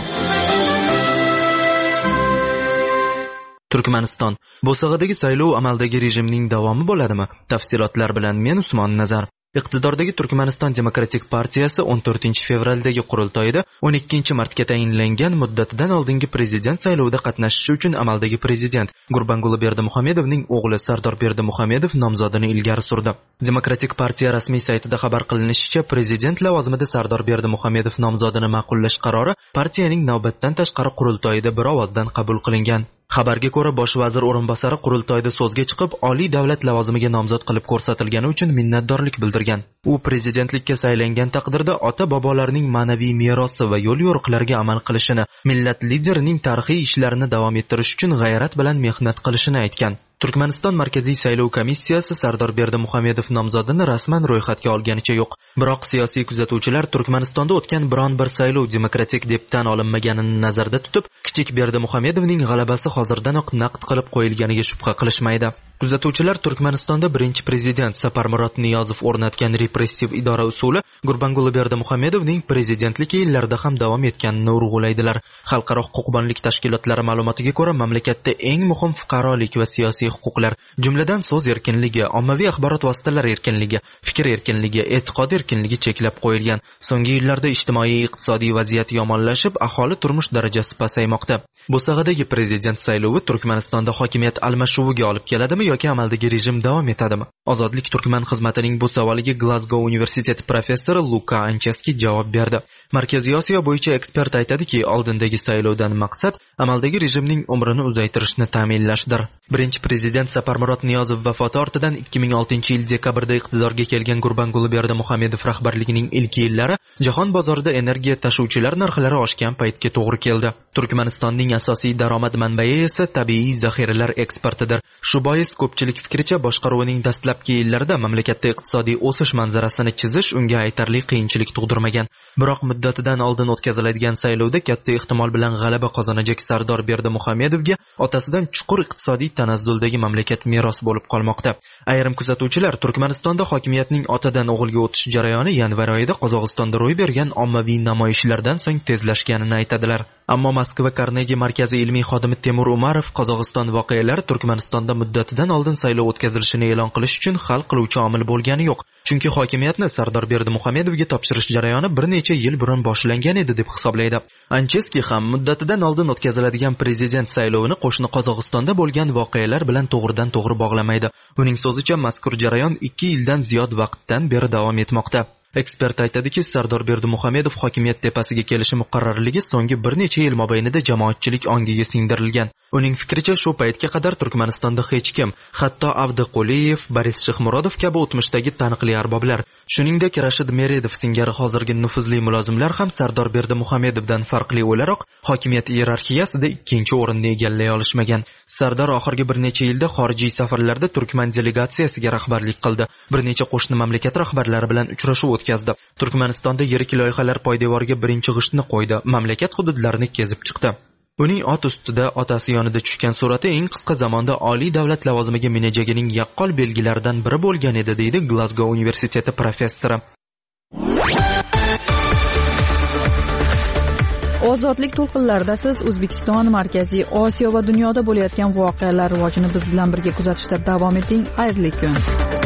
Turkmaniston. Bo'sag'adagi saylov amaldagi rejimning davomi bo'ladimi? Tafsilotlar bilan men Usmon Nazar. Iqtidordagi Turkmaniston Demokratik partiyasi o'n to'rtinchi fevraldagi qurultoyida o'n ikkinchi martga tayinlangan muddatidan oldingi prezident saylovida qatnashishi uchun amaldagi prezident Gurbanguli Berdimuhamedovning o'g'li Sardor Berdimuhamedov nomzodini ilgari surdi. Demokratik partiya rasmiy saytida xabar qilinishicha, prezident lavozimida Sardor Berdimuhamedov nomzodini ma'qullash qarori partiyaning navbatdan tashqari qurultoyida bir ovozdan qabul qilingan. Xabarga ko'ra, bosh vazir o'rinbosari qurultoyda so'zga chiqib, oliy davlat lavozimiga nomzod qilib ko'rsatilgani uchun minnatdorlik bildirgan. U prezidentlikka saylangan taqdirda ota-bobolarining ma'naviy merosi va yo'l yo'riqlariga amal qilishini, millat liderining tarixiy ishlarini davom ettirish uchun g'ayrat bilan mehnat qilishini aytgan. Turkmaniston Markaziy saylov komissiyasi Sardor Berdimuhamedov nomzodini rasman ro'yxatga olganicha yo'q. Biroq siyosiy kuzatuvchilar Turkmanistonda o'tgan biron bir saylov demokratik deb tan olinmaganini nazarda tutib, kichik Berdimuhamedovning g'alabasi hozirdanoq naqd qilib qo'yilganiga shubha qilishmaydi. Kuzatuvchilar Turkmanistonda birinchi prezident Saparmurod Niyozov o'rnatgan repressiv idora usuli Gurbanguli Berdimuhamedovning prezidentlik yillarida ham davom etganini urg'ulaydilar. Xalqaro huquqbonlik tashkilotlari ma'lumotiga ko'ra, mamlakatda eng muhim fuqarolik va siyosiy huquqlar, jumladan so'z erkinligi, ommaviy axborot vositalari erkinligi, fikr erkinligi, e'tiqod erkinligi cheklab qo'yilgan. So'nggi yillarda ijtimoiy-iqtisodiy vaziyat yomonlashib, aholi turmush darajasi pasaymoqda. Bo'sag'adagi prezident saylovi Turkmanistonda hokimiyat almashuviga olib keladimi yoki amaldagi rejim davom etadimi? Ozodlik Turkman xizmatining bu savoliga Glasgow universiteti professori Luka Ancheski javob berdi. Markaziy Osiyo bo'yicha ekspert aytadiki, oldindagi saylovdan maqsad amaldagi rejimning umrini uzaytirishni ta'minlashdir. Birinchi prezident Saparmurod Niyozov vafoti ortidan ikki ming oltinchi yil dekabrda iqtidorga kelgan Gurbanguli Berdimuhamedov rahbarligining ilk yillari jahon bozorida energiya tashuvchilar narxlari oshgan paytga to'g'ri keldi. Turkmanistonning asosiy daromad manbai esa tabiiy zaxiralar eksportidir. Shu bois ko'pchilik fikricha boshqaruvining dastlabki yillarida mamlakatda iqtisodiy o'sish manzarasini chizish unga aytarli qiyinchilik tug'dirmagan. Biroq muddatidan oldin o'tkaziladigan saylovda katta ehtimol bilan g'alaba qozonajak Sardor Berdimuhamedovga otasidan chuqur iqtisodiy tanazzuldagi mamlakat meros bo'lib qolmoqda. Ayrim kuzatuvchilar Turkmanistonda hokimiyatning otadan o'g'ilga o'tish jarayoni yanvar oyida Qozog'istonda ro'y bergan ommaviy namoyishlardan so'ng tezlashganini aytadilar. Ammo Moskva Carnegie markazi ilmiy xodimi Temur Umarov Qozog'iston voqealari Turkmanistonda muddatidan oldin saylov o'tkazilishini e'lon qilish uchun hal qiluvchi omil bo'lgani yo'q. Chunki hokimiyatni Sardor Berdimuhamedovga topshirish jarayoni bir necha yil burun boshlangan edi deb hisoblaydi. Ancheski ham muddatidan oldin o'tkaziladigan prezident saylovini qo'shni Qozog'istonda bo'lgan voqealar bilan to'g'ridan to'g'ri bog'lamaydi. Uning so'zicha mazkur jarayon ikki yildan ziyod vaqtdan beri davom etmoqda. Ekspert aytadiki, Sardor Berdimuhamedov hokimiyat tepasiga kelishi muqarrarligi so'nggi bir necha yil mobaynida jamoatchilik ongiga singdirilgan. Uning fikricha, shu paytga qadar Turkmanistonda hech kim, hatto Avdiquliyev, Boris Shixmurodov kabi o'tmishdagi taniqli arboblar, shuningdek Rashid Meredov singari hozirgi nufuzli mulozimlar ham Sardor Berdimuhamedovdan farqli o'laroq hokimiyat iyerarxiyasida ikkinchi o'rinni egallay olishmagan. Sardor oxirgi bir necha yilda xorijiy safarlarda Turkman delegatsiyasiga rahbarlik qildi. Bir necha qo'shni mamlakat rahbarlari bilan uchrashuv o'tkazdi. Turkmanistonda yirik loyihalar poydevoriga birinchi g'ishtni qo'ydi. Mamlakat hududlarini kezib chiqdi. Uning ot ustida otasi yonida tushgan surati eng qisqa zamonda oliy davlat lavozimiga minajagining yaqqol belgilaridan biri bo'lgan edi, deydi Glasgow universiteti professori. Ozodlik to'lqinlarida siz O'zbekiston, Markaziy Osiyo va dunyoda bo'layotgan voqealar rivojini biz bilan birga kuzatishda davom eting. Xayrli kun.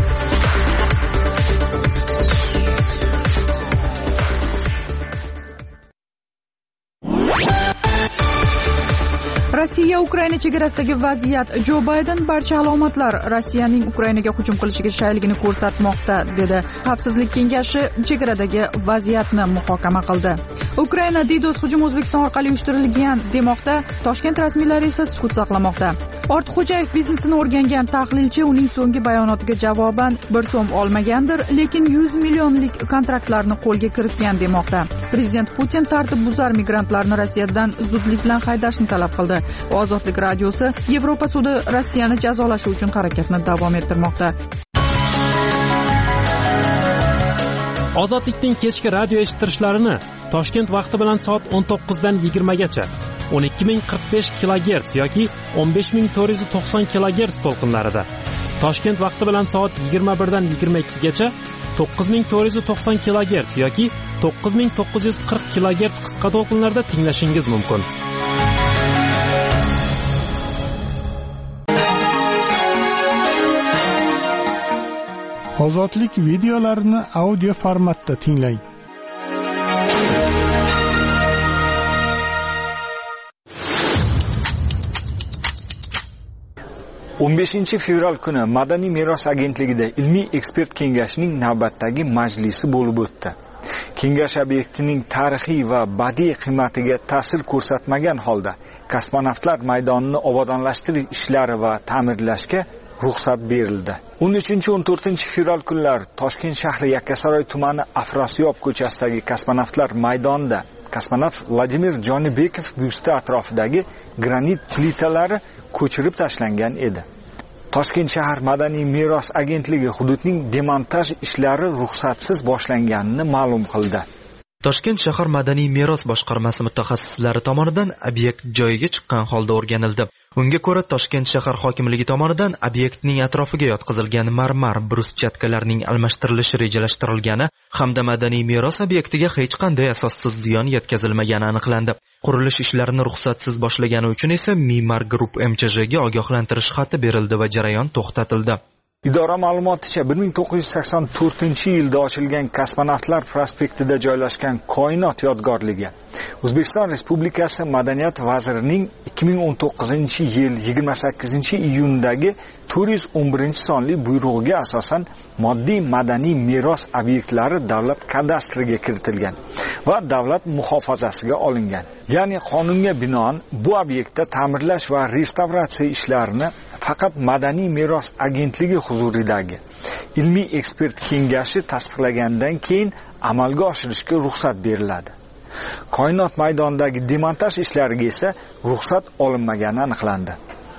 Rossiya Ukraina chegarasidagi vaziyat. Jo Bayden barcha alomatlar Rossiyaning Ukrainaga hujum qilishiga shayligini ko'rsatmoqda, dedi. Xavfsizlik kengashi chegaradagi vaziyatni muhokama qildi. Ukraina DDoS hujum O'zbekiston orqali uyushtirilgan demoqda, Toshkent rasmiylari esa sukut saqlamoqda. Ortiqxo'jayev biznesini o'rgangan tahlilchi uning so'nggi bayonotiga javoban bir so'm olmagandir, lekin yuz millionlik kontraktlarni qo'lga kiritgan demoqda. Prezident Putin tartibbuzar migrantlarni Rossiyadan zudlik bilan haydashni talab qildi. Ozodlik radiosi Yevropa sudi Rossiyani jazolash uchun harakatni davom ettirmoqda. Ozodlikning kechki radio eshittirishlarini Toshkent vaqti bilan soat o'n to'qqiz dan yigirma gacha o'n ikki ming qirq besh kilogerts yoki o'n besh ming to'rt yuz to'qson kilogerts to'lqinlarida, Toshkent vaqti bilan soat yigirma bir dan yigirma ikki gacha to'qqiz ming to'rt yuz to'qson kilogerts yoki to'qqiz ming to'qqiz yuz qirq kilogerts qisqa to'lqinlarda tinglashingiz mumkin. Ozodlik videolarini audio formatda tinglang. o'n beshinchi fevral kuni Madaniy meros agentligida ilmiy ekspert kengashining navbatdagi majlisi bo'lib o'tdi. Kengash obyektining tarixiy va badiiy qiymatiga ta'sir ko'rsatmagan holda kosmonavtlar maydonini obodonlashtirish ishlari va ta'mirlashga ruxsat berildi. o'n uchinchi o'n to'rtinchi fevral kunlari Toshkent shahri Yakkasaroy tumani Afrosiyob ko'chasidagi kosmonavtlar maydonida kosmonavt Vladimir Jonibekov byusti atrofidagi granit plitalari ko'chirib tashlangan edi. Toshkent shahar Madaniy meros agentligi hududning demontaj ishlari ruxsatsiz boshlanganini ma'lum qildi. Toshkent shahar Madaniy meros boshqarmasi mutaxassislari tomonidan obyekt joyiga chiqqan holda o'rganildi. Unga ko'ra, Toshkent shahar hokimligi tomonidan obyektning atrofiga yotqizilgan marmar bruschatklarning almashtirilishi rejalashtirilgani hamda madaniy meros obyektiga hech qanday asossiz ziyon yetkazilmagani aniqlandi. Qurilish ishlarini ruxsatsiz boshlagani uchun esa Mimar Group M Ch Jga ogohlantirish xati berildi va jarayon to'xtatildi. Idora ma'lumoticha bir ming to'qqiz yuz sakson to'rtinchi yilda ochilgan Kosmonavtlar prospektida joylashgan koinot yodgorligi O'zbekiston Respublikasi Madaniyat vazirining ikki ming o'n to'qqizinchi yil yigirma sakkizinchi iyundagi to'rt yuz o'n birinchi sonli buyrug'iga asosan moddiy madaniy meros obyektlari davlat kadastriga kiritilgan va davlat muhofazasiga olingan. Ya'ni qonunga binoan bu obyektda ta'mirlash va restavratsiya ishlarini faqat Madaniy meros agentligi huzuridagi ilmiy ekspert kengashi tasdiqlagandan keyin amalga oshirishga ruxsat beriladi. Koinot maydonidagi demontaj ishlariga esa ruxsat olinmagani aniqlandi.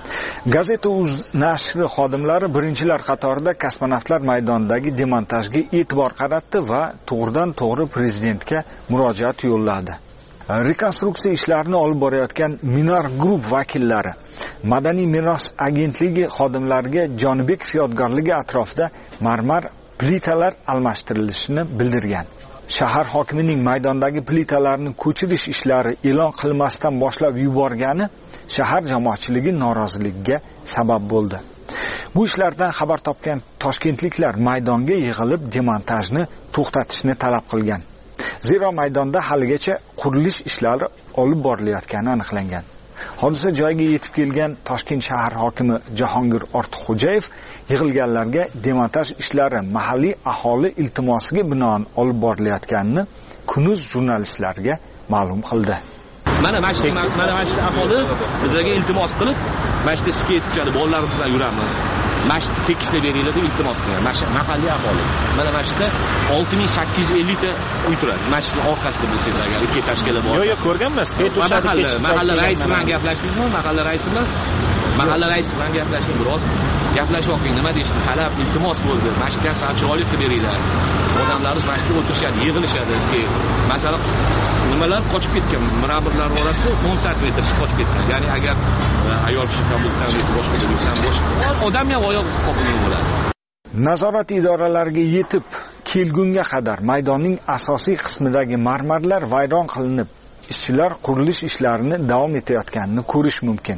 Gazeta.uz nashri xodimlari birinchilar qatorida kosmonavtlar maydonidagi demontajga e'tibor qaratdi va to'g'ridan to'g'ri prezidentga murojaat yo'lladi. Rekonstruksiya ishlarini olib borayotgan Minar Group vakillari Madaniy meros agentligi xodimlariga Jonibekov yodgorligi atrofida marmar plitalar almashtirilishini bildirgan. Shahar hokimining maydondagi plitalarni ko'chirish ishlari e'lon qilmasdan boshlab yuborgani shahar jamoatchiligi noroziligiga sabab bo'ldi. Bu ishlardan xabar topgan toshkentliklar maydonga yig'ilib demontajni to'xtatishni talab qilgan. Zero maydonda haligacha qurilish ishlari olib borilayotgani aniqlangan. Hodisa joyiga yetib kelgan Toshkent shahar hokimi Jahongir Ortiqxo'jayev yig'ilganlarga demontaj ishlari mahalliy aholi iltimosiga binoan olib borilayotganini Kunuz jurnalistlarga ma'lum qildi. Mana masjid mana masjid aholi bizlarga iltimos qilib, masjidga skeyt tushadi, bolalarimiz bilan yuramiz. Masjidni tekislab beringlar deb iltimos qilgan mahalliy aholi. Mana masjidda olti ming sakkiz yuz ellik ta uy turadi. Masjidning orqasida bilsangiz agar ikki tashkila bor. Yo'q, yo'q, ko'rganmiz. Mahalla, mahalla raisi bilan gaplashdingizmi? Mahalla raisi bilan mahalla raisi bilan gaplashing, biroz gaplashib oqing, nima deyishdi? Talab, iltimos bo'ldi. Masjidga ham chiroyli qilib beringlar. Odamlarimiz masjidga o'tirishadi, yig'ilishadi. Eski masalan nimalar qochib ketgan, mirabirlar orasi o'n santimetr qochib ketgan. Ya'ni agar ayol kishi kabuldan boshqa bo'lsa, boshqa odam ham oyoq qoqilgan bo'ladi. Nazorat idoralariga yetib kelgunga qadar maydonning asosiy qismidagi marmarlar vayron qilinib, ishchilar qurilish ishlarini davom etayotganini ko'rish mumkin.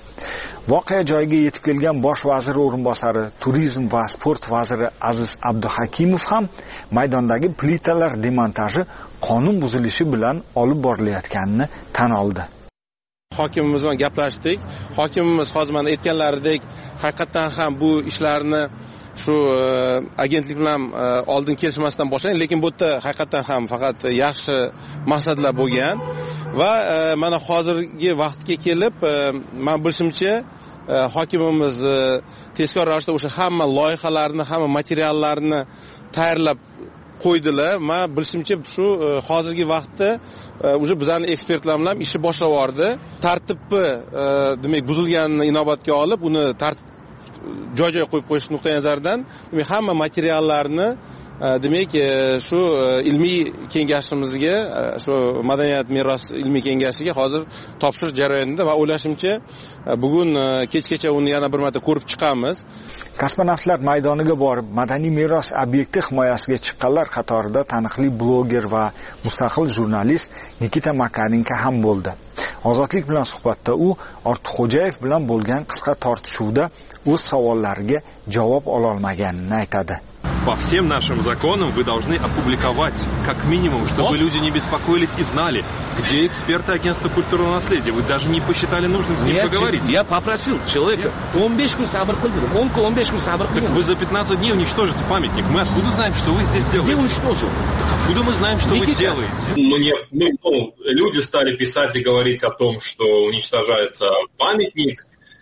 Voqea joyiga yetib kelgan bosh vazir o'rinbosari, turizm va sport vaziri Aziz Abduhakimov ham maydondagi plitalar demontaji qonun buzilishi bilan olib borilayotganini tan oldi. Hokimimiz bilan gaplashdik. Hokimimiz hozir mana aytganlaridek, haqiqatan ham bu ishlarni shu agentlik bilan oldin kelishmasdan boshlagan, lekin bu yerda haqiqatan ham faqat yaxshi maqsadlar bo'lgan va mana hozirgi vaqtga kelib, men bilishimcha hokimimiz tezkor ravishda o'sha hamma loyihalarni, hamma materiallarni tayyorlab qo'ydilar. Men bilishimcha shu hozirgi vaqtda o'sha bizlarning ekspertlar bilan ishi boshlab yubordi. Tartibni demak buzilganini inobatga olib, uni tartib joy-joy qo'yib qo'yish nuqtai nazaridan demak hamma materiallarni demak shu ilmiy kengashimizga, shu madaniyat meros ilmiy kengashiga hozir topshirish jarayonida va o'ylashimcha bugun kechgacha uni yana bir marta ko'rib chiqamiz. Kosmonavtlar maydoniga borib madaniy meros obyekti himoyasiga chiqqanlar qatorida taniqli bloger va mustaqil jurnalist Nikita Makarenko ham bo'ldi. Ozodlik bilan suhbatda u Ortiqxo'jayev bilan bo'lgan qisqa tortishuvda o'z savollariga javob ola olmaganini aytadi. По всем нашим законам вы должны опубликовать, как минимум, чтобы вот. Люди не беспокоились и знали, где эксперты агентства культурного наследия. Вы даже не посчитали нужным с ним Нет, поговорить. Я попросил человека. он besh kun sabr qildi. он он besh kun sabr qildi. Так вы за пятнадцать дней уничтожите памятник. Мы откуда знаем, что вы здесь делаете? Где уничтожил? Откуда мы знаем, что Никита. Вы делаете? Мне, ну, ну, люди стали писать и говорить о том, что уничтожается памятник,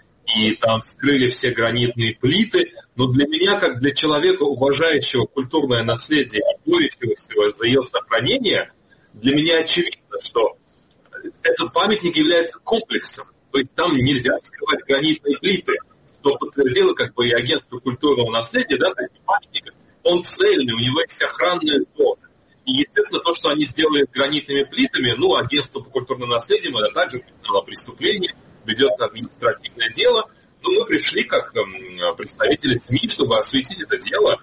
и там вскрыли все гранитные плиты. Но для меня, как для человека, уважающего культурное наследие и борющегося за ее сохранение, для меня очевидно, что этот памятник является комплексом. То есть там нельзя вскрывать гранитные плиты, что подтвердило как бы и агентство культурного наследия, да, такой памятник, он цельный, у него есть охранная зона. И, естественно, то, что они сделали гранитными плитами, ну, агентство по культурному наследию, это также признало преступление, ведется административное дело, но мы пришли как э, представители СМИ, чтобы осветить это дело,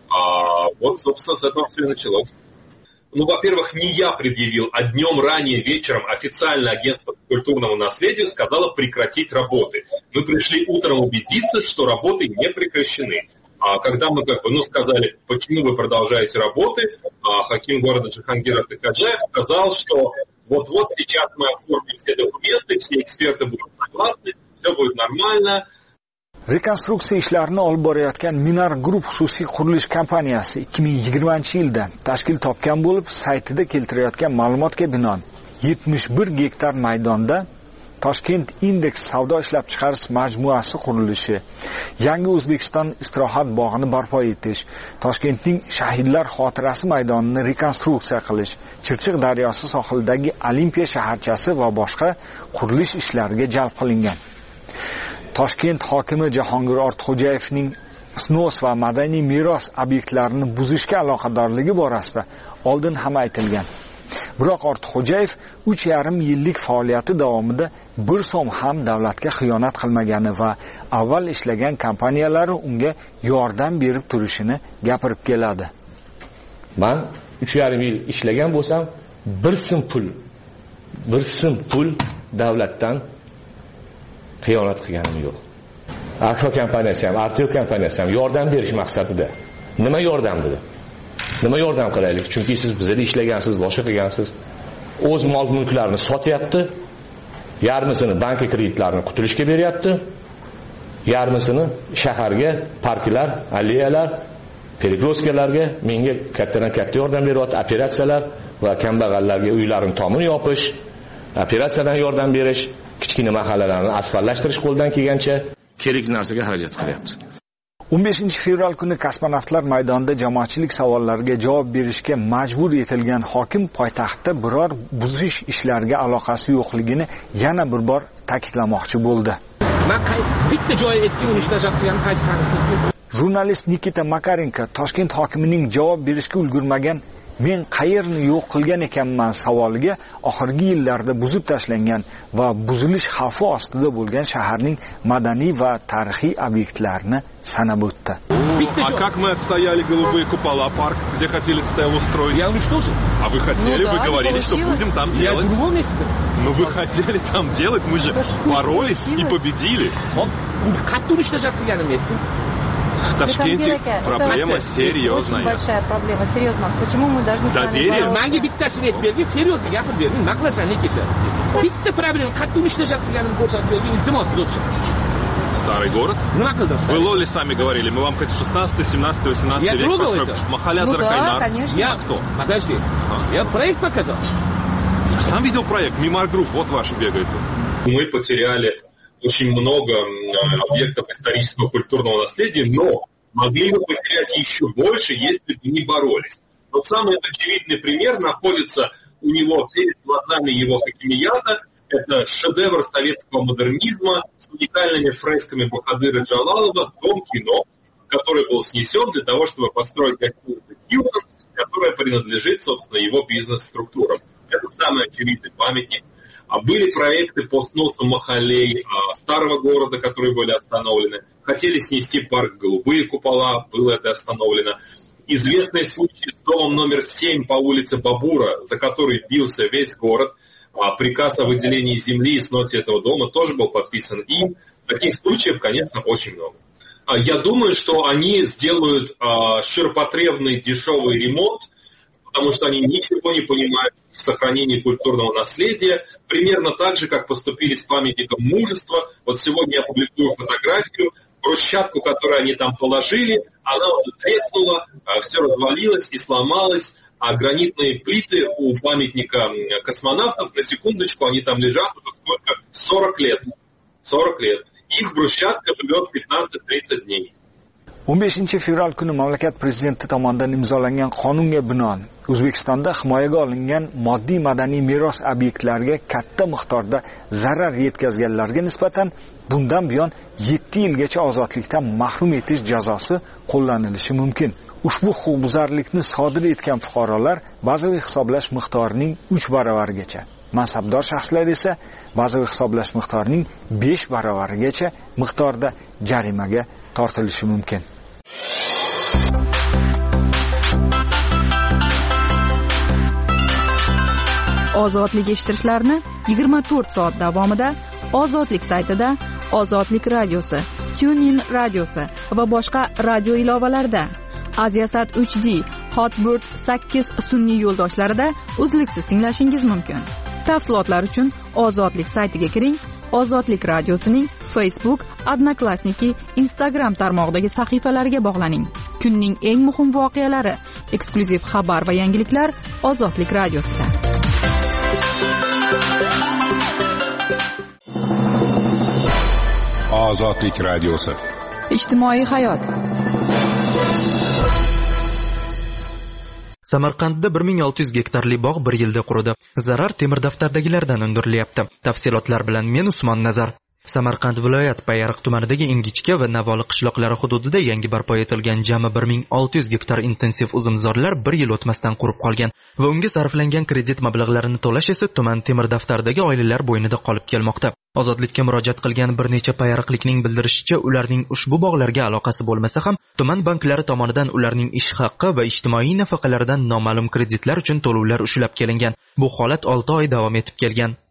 а вот, собственно, с этого все и началось. Ну, во-первых, не я предъявил, а днем ранее вечером официально агентство по культурному наследию сказало прекратить работы. Мы пришли утром убедиться, что работы не прекращены. А когда мы как бы, ну, сказали, почему вы продолжаете работы, а хаким города Джахангир Орtiqxo'jayev сказал, что вот-вот сейчас мы оформим все документы, все эксперты будут согласны, все будет нормально. Rekonstruksiya ishlarini olib borayotgan Minar Group xususiy qurilish kompaniyasi ikki ming yigirmanchi yilda tashkil topgan bo'lib, saytida keltirayotgan ma'lumotga binoan yetmish bir gektar maydonda Toshkent Index savdo ishlab chiqarish majmuasi qurilishi, Yangi O'zbekiston istirohat bog'ini barpo etish, Toshkentning shahidlar xotirasi maydonini rekonstruksiya qilish, Chirchiq daryosi sohilidagi Olimpiya shaharchasi va boshqa qurilish ishlariga jalb qilingan. Toshkent hokimi Jahongir Ortiqxo'jayevning snos va madaniy meros obyektlarini buzishga aloqadorligi borasida oldin ham aytilgan. Biroq Ortiqxo'jayev uch yarim yillik faoliyati davomida bir so'm ham davlatga xiyonat qilmagani va avval ishlagan kompaniyalari unga yordam berib turishini gapirib keladi. Men uch yarim yil ishlagan bo'lsam, bir so'm pul, bir so'm pul davlatdan xiyonat qilganim yo'q. Akfa kompaniyasi ham, Artel kompaniyasi ham yordam berish maqsadida. Nima yordam dedi? Nima yordam qilaylik? Chunki siz bizda ishlagansiz, boshqa qilgansiz. O'z mol-mulklarini sotyapti. Yarmisini bank kreditlarini qutulishga beryapti. Yarmisini shaharga, parklar, alleyalar, perikroskalarga menga kattadan katta yordam beryapti. Operatsiyalar va kambag'allarga uylarini tomini yopish, operatsiyadan yordam berish, kichkina mahallalarni asfaltlashtirish qo'ldan kelgancha kerak narsaga xarajat qilyapti. o'n beshinchi fevral kuni kosmonavtlar maydonida jamoatchilik savollariga javob berishga majbur etilgan hokim poytaxtda biror buzish ishlariga aloqasi yo'qligini yana bir bor ta'kidlamoqchi bo'ldi. Bitta joy aytdim, ishlashayotgan qaysi qanday. Jurnalist Nikita Makarenko Toshkent hokimining javob berishga ulgurmagan men qayerni yo'q qilgan ekanman savoliga oxirgi yillarda buzib tashlangan va buzilish xavfi ostida bo'lgan shaharning madaniy va tarixiy obyektlarini sanab o'tdi. А как мы отстояли голубые купола, парк, где хотели стелу устроить? Я уничтожил. А вы хотели, ну, вы да, говорили, что будем там Я делать. в другом месте. Ну вы хотели там делать, мы же боролись и победили. Как ты уничтожал, я не знаю. В Ташкенте проблема серьезная. Очень большая проблема, серьезно. Почему мы должны с вами Доверие? Mangi bitta svet berdik, серьезно, gapirib berdim. Nima qilasan, Nikita? Bitta problema, qattiq unishlayotganini ko'rsatib berdim, iltimos do'stim. Старый город? Nima qildim? Вы Лоли сами говорили, мы вам хоть шестнадцатый, семнадцатый, восемнадцатый Я век трогал построим. это? Махаля Ну да, Зарахайнар. конечно. Я кто? Подожди. Я проект показал. Сам видел проект, Мимар Групп, вот ваши бегают. Мы потеряли очень много объектов исторического культурного наследия, но могли бы потерять еще больше, если бы не боролись. Вот самый очевидный пример находится у него перед глазами его хакимията. Это шедевр советского модернизма с уникальными фресками Бахадыра Джалалова «Дом кино», который был снесен для того, чтобы построить гостиницу «Хилтон», которая принадлежит, собственно, его бизнес-структурам. Это самый очевидный памятник. А были проекты по сносу махалей старого города, которые были остановлены. Хотели снести парк «Голубые купола», было это остановлено. Известный случай с домом номер семь по улице Бабура, за который бился весь город. Приказ о выделении земли и сносе этого дома тоже был подписан им. Таких случаев, конечно, очень много. Я думаю, что они сделают ширпотребный дешевый ремонт, потому что они ничего не понимают в сохранении культурного наследия, примерно так же, как поступили с памятником мужества. Вот сегодня я публикую фотографию, брусчатку, которую они там положили, она уже треснула, все развалилось и сломалось, а гранитные плиты у памятника космонавтов, на секундочку, они там лежат уже сколько? сорок лет. сорок лет. Их брусчатка живет пятнадцать-тридцать дней. o'n beshinchi fevral kuni mamlakat prezidenti tomonidan imzolangan qonunga binoan O'zbekistonda himoyaga olingan moddiy madaniy meros obyektlariga katta miqdorda zarar yetkazganlarga nisbatan bundan buyon yetti yilgacha ozodlikdan mahrum etish jazosi qo'llanilishi mumkin. Ushbu huquqbuzarlikni sodir etgan fuqarolar bazaviy hisoblash miqdorining uch baravarigacha, mansabdor shaxslar esa bazaviy hisoblash miqdorining besh baravarigacha miqdorda jarimaga tortilishi mumkin. Ozodlik eshittirishlarni yigirma to'rt soat davomida Ozodlik saytida, Ozodlik radiosi, TuneIn radiosi va boshqa radio ilovalarida, Aziasat uch D, Hotbird sakkiz sun'iy yo'ldoshlarida uzluksiz tinglashingiz mumkin. Tafsilotlar uchun Ozodlik saytiga kiring. Ozodlik radiosining Facebook, Odnoklassniki, Instagram tarmog'idagi sahifalariga bog'laning. Kunning eng muhim voqealari, eksklyuziv xabar va yangiliklar Ozodlik radiosida. Ozodlik radiosi. Ijtimoiy hayot. Samarqandda bir ming olti yuz gektarli bog' bir yilda quridi. Zarar temir daftardagilardan undirilyapti. Tafsilotlar bilan men Usmon Nazar. Samarqand viloyat Payariq tumanidagi Ingichka va Navoli qishloqlari hududida yangi barpo etilgan jami bir ming olti yuz gektar intensiv uzumzorlar bir yil o'tmasdan qurib qolgan va unga sarflangan kredit mablag'larini to'lash esa tuman temir daftaridagi oilalar bo'ynida qolib kelmoqda. Ozodlikka murojaat qilgan bir necha payariqlikning bildirishicha, ularning ushbu bog'larga aloqasi bo'lmasa ham, tuman banklari tomonidan ularning ish haqqi va ijtimoiy nafaqalaridan noma'lum kreditlar uchun to'lovlar ushlab kelingan. Bu holat olti oy davom etib kelgan.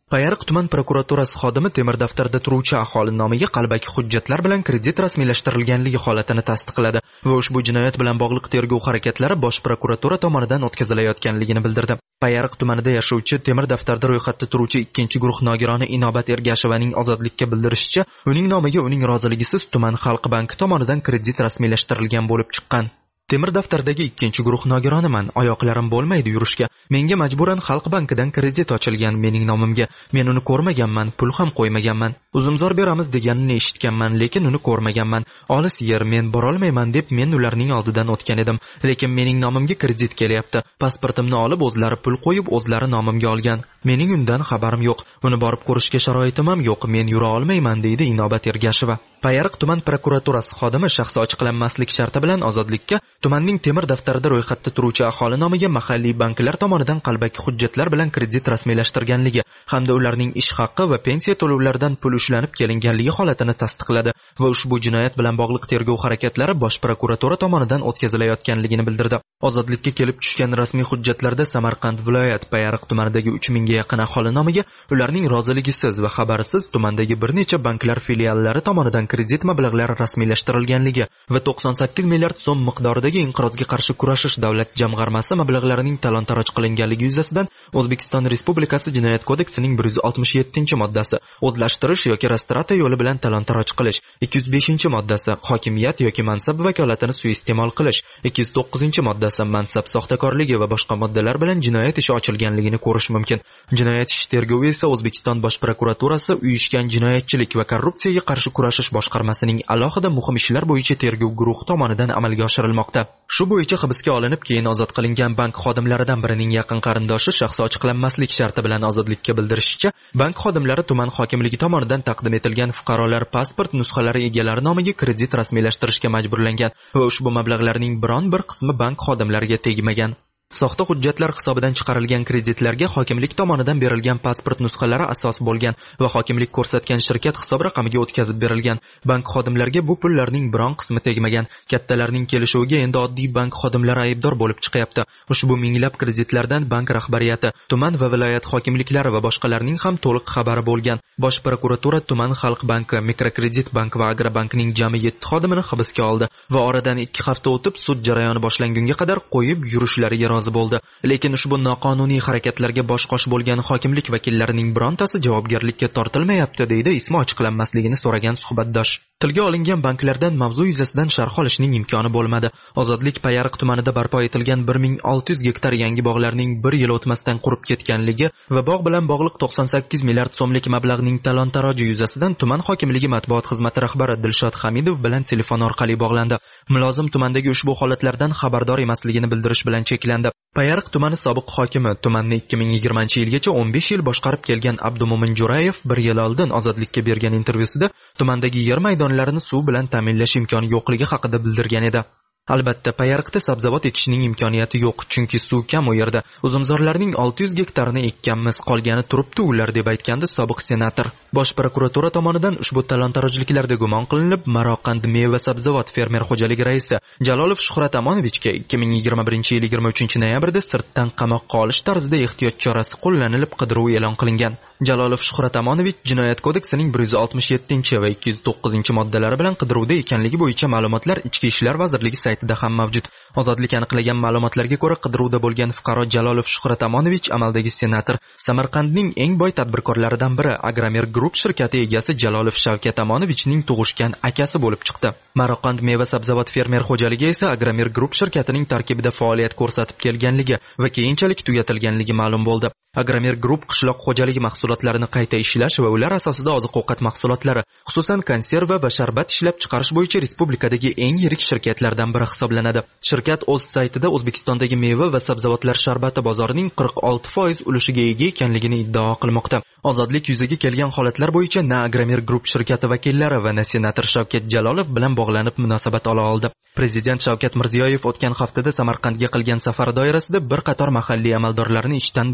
Payariq tuman prokuraturasi xodimi temir daftarda turuvchi aholi nomiga qalbaki hujjatlar bilan kredit rasmiylashtirilganligi holatini tasdiqladi va ushbu jinoyat bilan bog'liq tergov harakatlari bosh prokuratura tomonidan o'tkazilayotganligini bildirdi. Payariq tumanida yashovchi temir daftarda ro'yxatda turuvchi ikkinchi guruh nogironi Inobat Ergashevaning ozodlikka bildirishicha, uning nomiga uning roziligisiz tuman xalq banki tomonidan kredit rasmiylashtirilgan bo'lib chiqqan. Temir daftardagi ikkinchi guruh nogironiman, oyoqlarim bo'lmaydi yurishga. Menga majburan xalq bankidan kredit ochilgan mening nomimga. Men uni ko'rmaganman, pul ham qo'ymaganman. Uzumzor beramiz deganini eshitganman, lekin uni ko'rmaganman. Olis yer, men bora olmayman deb men ularning oldidan o'tgan edim, lekin mening nomimga kredit kelyapti. Pasportimni olib o'zlari pul qo'yib, o'zlari nomimga olgan. Mening undan xabarim yo'q. Uni borib ko'rishga sharoitim ham yo'q. Men yura olmayman, deydi Inobat Ergasheva. Payariq tuman prokuraturasi xodimi shaxsi ochiqlanmaslik sharti bilan ozodlikka tumanning temir daftarida ro'yxatda turuvchi aholi nomiga mahalliy banklar tomonidan qalbaki hujjatlar bilan kredit rasmiylashtirganligi hamda ularning ish haqqi va pensiya to'lovlaridan pul ushlanib kelinganligi holatini tasdiqladi va ushbu jinoyat bilan bog'liq tergov harakatlari bosh prokuratura tomonidan o'tkazilayotganligini bildirdi. Ozodlikka kelib tushgan rasmiy hujjatlarda Samarqand viloyat Payariq tumanidagi uch mingga yaqin aholi nomiga ularning roziligisiz va xabarisiz tumandagi bir necha banklar filiallari tomonidan kredit mablag'lari rasmiylashtirilganligi va to'qson sakkiz milliard so'm miqdoridagi inqirozga qarshi kurashish davlat jamg'armasi mablag'larining talon-taroj qilinganligi yuzasidan O'zbekiston Respublikasi Jinoyat kodeksining bir yuz oltmish yettinchi moddasi o'zlashtirish yoki restrata yo'li bilan talon-taroj qilish, ikki yuz beshinchi moddasi hokimiyat yoki mansab vakolatini suiiste'mol qilish, ikki yuz to'qqizinchi moddasi mansab soxtakorligi va boshqa moddalar bilan jinoyat ishi ochilganligini ko'rish mumkin. Jinoyat ishi tergovi esa O'zbekiston Bosh prokuraturasi uyushgan jinoyatchilik va korrupsiyaga qarshi kurashish boshqarmasining alohida muhim ishlar bo'yicha tergov guruhi tomonidan amalga oshirilmoqda. Shu bo'yicha hibsga olinib, keyin ozod qilingan bank xodimlaridan birining yaqin qarindoshi shaxsi ochiqlanmaslik sharti bilan ozodlikka bildirishicha, bank xodimlari tuman hokimligi tomonidan taqdim etilgan fuqarolar pasport nusxalari egalari nomiga kredit rasmiylashtirishga majburlangan va ushbu mablag'larning biron bir qismi bank xodimlariga tegmagan. Soxta hujjatlar hisobidan chiqarilgan kreditlarga hokimlik tomonidan berilgan pasport nusxalari asos bo'lgan va hokimlik ko'rsatgan shirkat hisob raqamiga o'tkazib berilgan. Bank xodimlariga bu pullarning biron qismi tegmagan. Kattalarning kelishuviga endi oddiy bank xodimlari aybdor bo'lib chiqyapti. Ushbu minglab kreditlardan bank rahbariyati, tuman va viloyat hokimliklari va boshqalarning ham to'liq xabari bo'lgan. Bosh prokuratura tuman xalq banki, mikrokredit bank va agrobankning jami yetti xodimini hibsga oldi va oradan ikki hafta o'tib sud jarayoni boshlangunga qadar qo'yib yurishlariga bo'ldi. Lekin ushbu noqonuniy harakatlarga bosh-qosh bo'lgan hokimlik vakillarining birontasi javobgarlikka tortilmayapti, deydi ismi ochiqlanmasligini so'ragan suhbatdosh. Tilga olingan banklardan mavzu yuzasidan sharh olishning imkoni bo'lmadi. Ozodlik Payariq tumanida barpo etilgan bir ming olti yuz gektar yangi bog'larning bir yil o'tmasdan qurib ketganligi va bog' bilan bog'liq to'qson sakkiz milliard so'mlik mablag'ning talon-taroji yuzasidan tuman hokimligi matbuot xizmati rahbari Dilshod Hamidov bilan telefon orqali bog'landi. Mulozim tumandagi ushbu holatlardan xabardor emasligini bildirish bilan cheklandi. Payariq tumani sobiq hokimi tumanni ikki ming yigirmanchi yilgacha o'n besh yil boshqarib kelgan Abdumo'min Jo'rayev bir yil oldin ozodlikka bergan intervyusida tumandagi yer maydonlarini suv bilan ta'minlash imkoni yo'qligi haqida bildirgan edi. Albatta, Payariqda sabzavot ekishning imkoniyati yo'q, chunki suv kam u yerda. Uzumzorlarning olti yuz gektarini ekkanmiz, qolgani turibdi ular, deb aytgandi sobiq senator. Bosh prokuratura tomonidan ushbu talon-tarojliklarda gumon qilinib, Maroqand meva sabzavot fermer xo'jaligi raisi Jalolov Shuhrat Amonovichga ikki ming yigirma birinchi yil yigirma uchinchi noyabrda sirtdan qamoqqa olish tarzida ehtiyot chorasi qo'llanilib qidiruv e'lon qilingan. Jalolov Shuhrat Amonovich Jinoyat kodeksining bir yuz oltmish yettinchi va ikki yuz to'qqizinchi moddalari bilan qidiruvda ekanligi bo'yicha ma'lumotlar Ichki ishlar vazirligi saytida ham mavjud. Ozodlik aniqlagan ma'lumotlarga ko'ra, qidiruvda bo'lgan fuqaro Jalolov Shuhrat Amonovich amaldagi senator, Samarqandning eng boy tadbirkorlaridan biri Agromer Group shirkati egasi Jalolov Shavkat Amonovichning tug'ishgan akasi bo'lib chiqdi. Maroqand meva sabzavot fermer xo'jaligi esa Agromer Group shirkatining tarkibida faoliyat ko'rsatib kelganligi va keyinchalik tugatilganligi ma'lum bo'ldi. Agromer Group qishloq xo'jaligi mahsulotlarini qayta ishlash va ular asosida oziq-ovqat mahsulotlari, xususan konserva va sharbat ishlab chiqarish bo'yicha respublikadagi eng yirik shirkatlardan biri hisoblanadi. Shirkat o'z saytida O'zbekistondagi meva va sabzavotlar sharbati bozorining qirq olti foiz ulushiga ega ekanligini iddao qilmoqda. Ozodlik yuzaga kelgan holatlar bo'yicha na Agromer Group shirkati vakillari va na senator Shavkat Jalolov bilan bog'lanib munosabat ola oldi. Prezident Shavkat Mirziyoyev o'tgan haftada Samarqandga qilgan safari doirasida bir qator mahalliy amaldorlarni ishdan bo'shatgani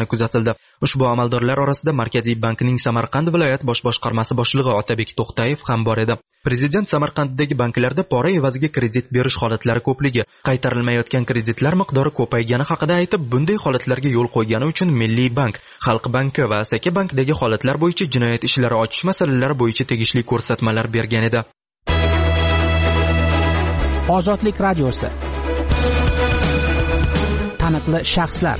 qilayotgani kuzatildi. Ushbu amaldorlar orasida Markaziy bankning Samarqand viloyat bosh boshqarmasi boshlig'i Otabek To'xtayev ham bor edi. Prezident Samarqanddagi banklarda pora evaziga kredit berish holatlari ko'pligi, qaytarilmayotgan kreditlar miqdori ko'paygani haqida aytib, bunday holatlarga yo'l qo'ygani uchun Milliy bank, Xalq banki va Asaka bankdagi holatlar bo'yicha jinoyat ishlari ochish masalalari bo'yicha tegishli ko'rsatmalar bergan edi. Ozodlik radiosi. Taniqli shaxslar.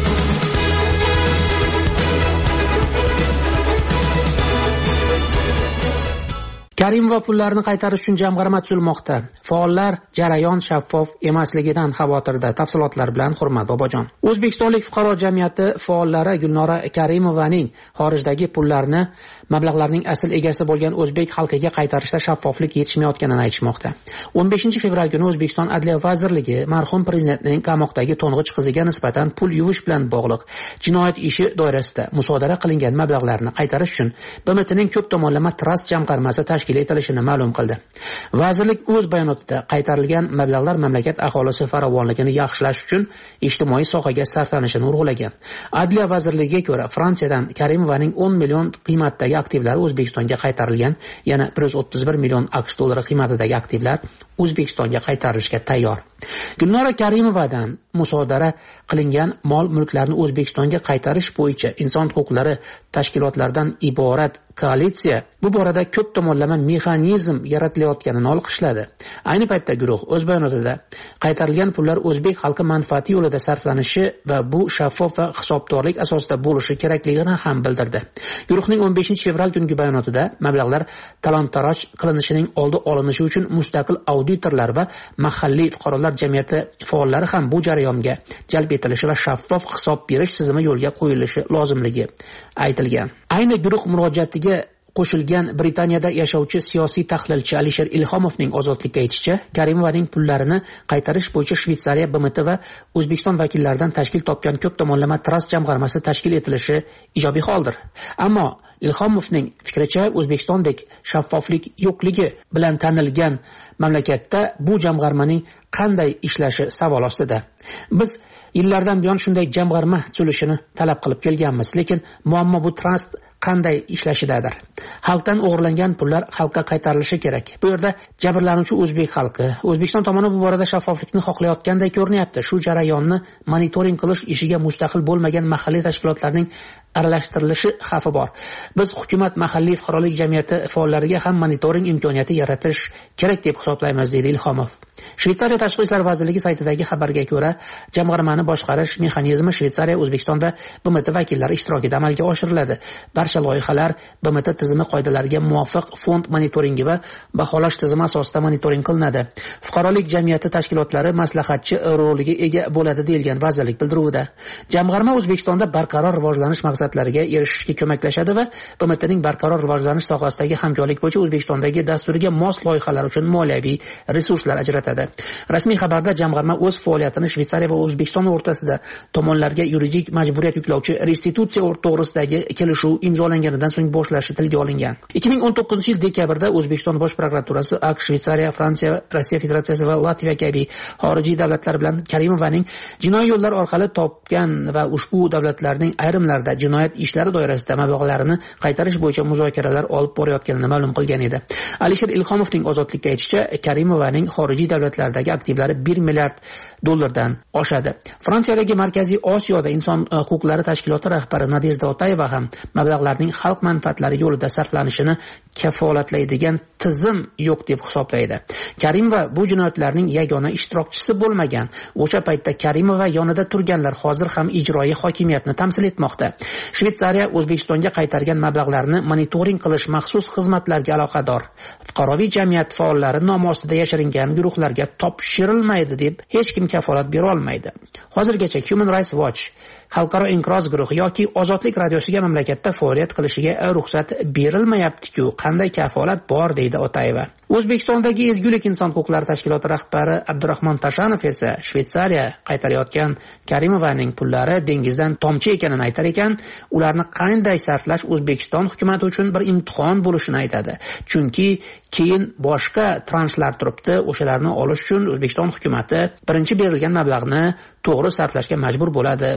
Karimova pullarni qaytarish uchun jamg'arma tuzilmoqda. Faollar jarayon shaffof emasligidan xavotirda. Tafsilotlar bilan Hurmat Bobojon. O'zbekistonlik fuqaro jamiyati faollari Gulnora Karimovaning xorijdagi pullarni mablag'larning asl egasi bo'lgan o'zbek xalqiga qaytarishda shaffoflik yetishmayotganini aytishmoqda. o'n beshinchi fevral kuni O'zbekiston Adliya vazirligi marhum prezidentning qamoqdagi to'ng'ich qiziga nisbatan pul yuvish bilan bog'liq jinoyat ishi doirasida musodara qilingan mablag'larni qaytarish uchun B M Tning ko'p tomonlama trust jamg'armasi tashkil etilishini ma'lum qildi. Vazirlik o'z bayonotida qaytarilgan mablag'lar mamlakat aholisi farovonligini yaxshilash uchun ijtimoiy sohaga sarflanishini urg'ulagan. Adliya vazirligiga ko'ra, Fransiyadan Karimovaning o'n million qiymatdagi aktivlari O'zbekistonga qaytarilgan, yana bir yuz o'ttiz bir million AQSh dollari qiymatidagi aktivlar O'zbekistonga qaytarilishga tayyor. Gulnora Karimovadan musodara qilingan mol-mulklarni O'zbekistonga qaytarish bo'yicha inson huquqlari tashkilotlaridan iborat koalitsiya bu borada ko'p tomonlama mexanizm yaratilayotganini olqishladi. Ayni paytda guruh o'z bayonotida qaytarilgan pullar o'zbek xalqi manfaati yo'lida sarflanishi va bu shaffof va hisobdorlik asosida bo'lishi kerakligini ham bildirdi. Guruhning o'n beshinchi fevral kungi bayonotida mablag'lar talon-taroj qilinishining oldi olinishi uchun mustaqil auditorlar va mahalliy fuqarolar jamiyati faollari ham bu jarayonga jalb etilishi va shaffof hisob berish tizimi yo'lga qo'yilishi lozimligi aytilgan. Ayni guruh murojaatiga qo'shilgan Britaniyada yashovchi siyosiy tahlilchi Alisher Ilhomovning ozodlikka aytishicha, Karimovaning pullarini qaytarish bo'yicha Shveysariya, B M T va O'zbekiston vakillaridan tashkil topgan ko'p tomonlama trust jamg'armasi tashkil etilishi ijobiy holdir. Ammo Ilhomovning fikricha, O'zbekistondek shaffoflik yo'qligi bilan tanilgan mamlakatda bu jamg'armaning qanday ishlashi savol ostida. Biz yillardan buyon shunday jamg'arma tuzilishini talab qilib kelganmiz, lekin muammo bu trust qanday ishlashidadir. Xalqdan o'g'irlangan pullar xalqqa qaytarilishi kerak. Bu yerda jabrlanuvchi o'zbek xalqi. O'zbekiston tomoni bu borada shaffoflikni xohlayotgandek ko'rinyapti. Shu jarayonni monitoring qilish ishiga mustaqil bo'lmagan mahalliy tashkilotlarning aralashtirilishi xavfi bor. Biz hukumat, mahalliy fuqarolik jamiyati faollariga ham monitoring imkoniyati yaratish kerak deb hisoblaymiz, deydi Ilhomov. Shveysariya Tashqi ishlar vazirligi saytidagi xabarga ko'ra, jamg'armani boshqarish mexanizmi Shveysariya, O'zbekiston va B M T vakillari ishtirokida amalga oshiriladi. Barcha loyihalar B M T tizimi qoidalariga muvofiq fond monitoringi va baholash tizimi asosida monitoring qilinadi. Fuqarolik jamiyati tashkilotlari maslahatchi roliga ega bo'ladi, deyilgan vazirlik bildiruvida. Jamg'arma O'zbekistonda barqaror rivojlanish maqsadlariga erishishga ko'maklashadi va B M Tning barqaror rivojlanish sohasidagi hamkorlik bo'yicha O'zbekistondagi dasturiga mos loyihalar uchun moliyaviy resurslar ajratadi. Rasmiy xabarda jamg'arma o'z faoliyatini Shveysariya va O'zbekiston o'rtasida tomonlarga yuridik majburiyat yuklovchi restitutsiya to'g'risidagi kelishuv imzolanganidan so'ng boshlashi tilga olingan. ikki ming o'n to'qqizinchi yil dekabrda O'zbekiston Bosh prokuraturasi AQSh, Shveysariya, Fransiya, Rossiya Federatsiyasi va Latviya kabi xorijiy davlatlar bilan Karimovaning jinoiy yo'llar orqali topgan va ushbu davlatlarning ayrimlarida jinoyat ishlari doirasida mablag'larini qaytarish bo'yicha muzokaralar olib borayotganini ma'lum qilgan edi. Alisher Ilhomovning ozodlikka aytishicha, Karimovaning xorijiy davlatlardagi aktivlari bir milliard dollardan oshadi. Fransiyadagi Markaziy Osiyoda inson huquqlari tashkiloti rahbari Nadezhda Otayeva ham mablag'larning xalq manfaatlari yo'lida sarflanishini kafolatlaydigan tizim yo'q deb hisoblaydi. Karimova bu jinoyatlarning yagona ishtirokchisi bo'lmagan. O'sha paytda Karimova yonida turganlar hozir ham ijroiy hokimiyatni tamsil etmoqda. Shveysariya O'zbekistonga qaytargan mablag'larni monitoring qilish maxsus xizmatlarga aloqador. Fuqaroviy jamiyat faollari nomi ostida yashiringan guruhlarga topshirilmaydi deb hech kim kafolat bera olmaydi. Hozirgacha Human Rights Watch, Xalqaro inqiroz guruhi yoki Ozodlik radiosiga mamlakatda faoliyat qilishiga ruxsat berilmayapti-ku, qanday kafolat bor, deydi Otayeva. O'zbekistondagi ezgulik inson huquqlari tashkiloti rahbari Abdurahmon Tashanov esa Shveysariya qaytarayotgan Karimovaning pullari dengizdan tomchi ekanini aytar ekan, ularni qanday sarflash O'zbekiston hukumati uchun bir imtihon bo'lishini aytadi. Chunki keyin boshqa transhlar turibdi, o'shalarni olish uchun O'zbekiston hukumati birinchi berilgan mablag'ni to'g'ri sarflashga majbur bo'ladi. Bu bir imtihon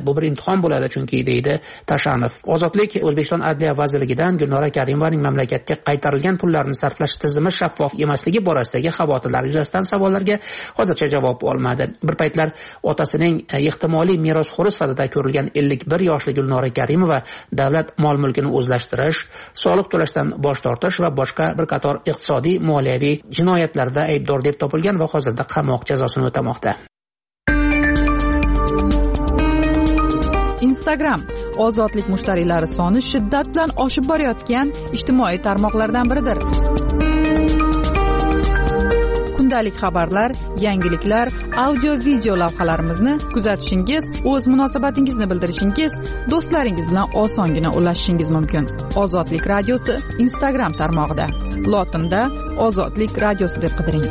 imtihon bo'ladi chunki, deydi Tashanov. Ozodlik O'zbekiston Adliya vazirligidan Gulnora Karimovaning mamlakatga qaytarilgan pullarni sarflash tizimi shaffof emasligi borasidagi xavotirlar yuzasidan savollarga hozircha javob olmadi. Bir paytlar otasining ehtimoliy merosxo'ri sifatida ko'rilgan ellik bir yoshli Gulnora Karimova davlat mol-mulkini o'zlashtirish, soliq to'lashdan bosh tortish va boshqa bir qator iqtisodiy moliyaviy jinoyatlarda aybdor deb topilgan va hozirda qamoq jazosini o'tamoqda. Instagram ozodlik mushtariylari soni shiddat bilan oshib borayotgan ijtimoiy tarmoqlardan biridir. Kundalik xabarlar, yangiliklar, audio-video lavhalarimizni kuzatishingiz, o'z munosabatingizni bildirishingiz, do'stlaringiz bilan osongina ulashishingiz mumkin. Ozodlik radiosi Instagram tarmog'ida. Lotinda Ozodlik radiosi deb qidiring.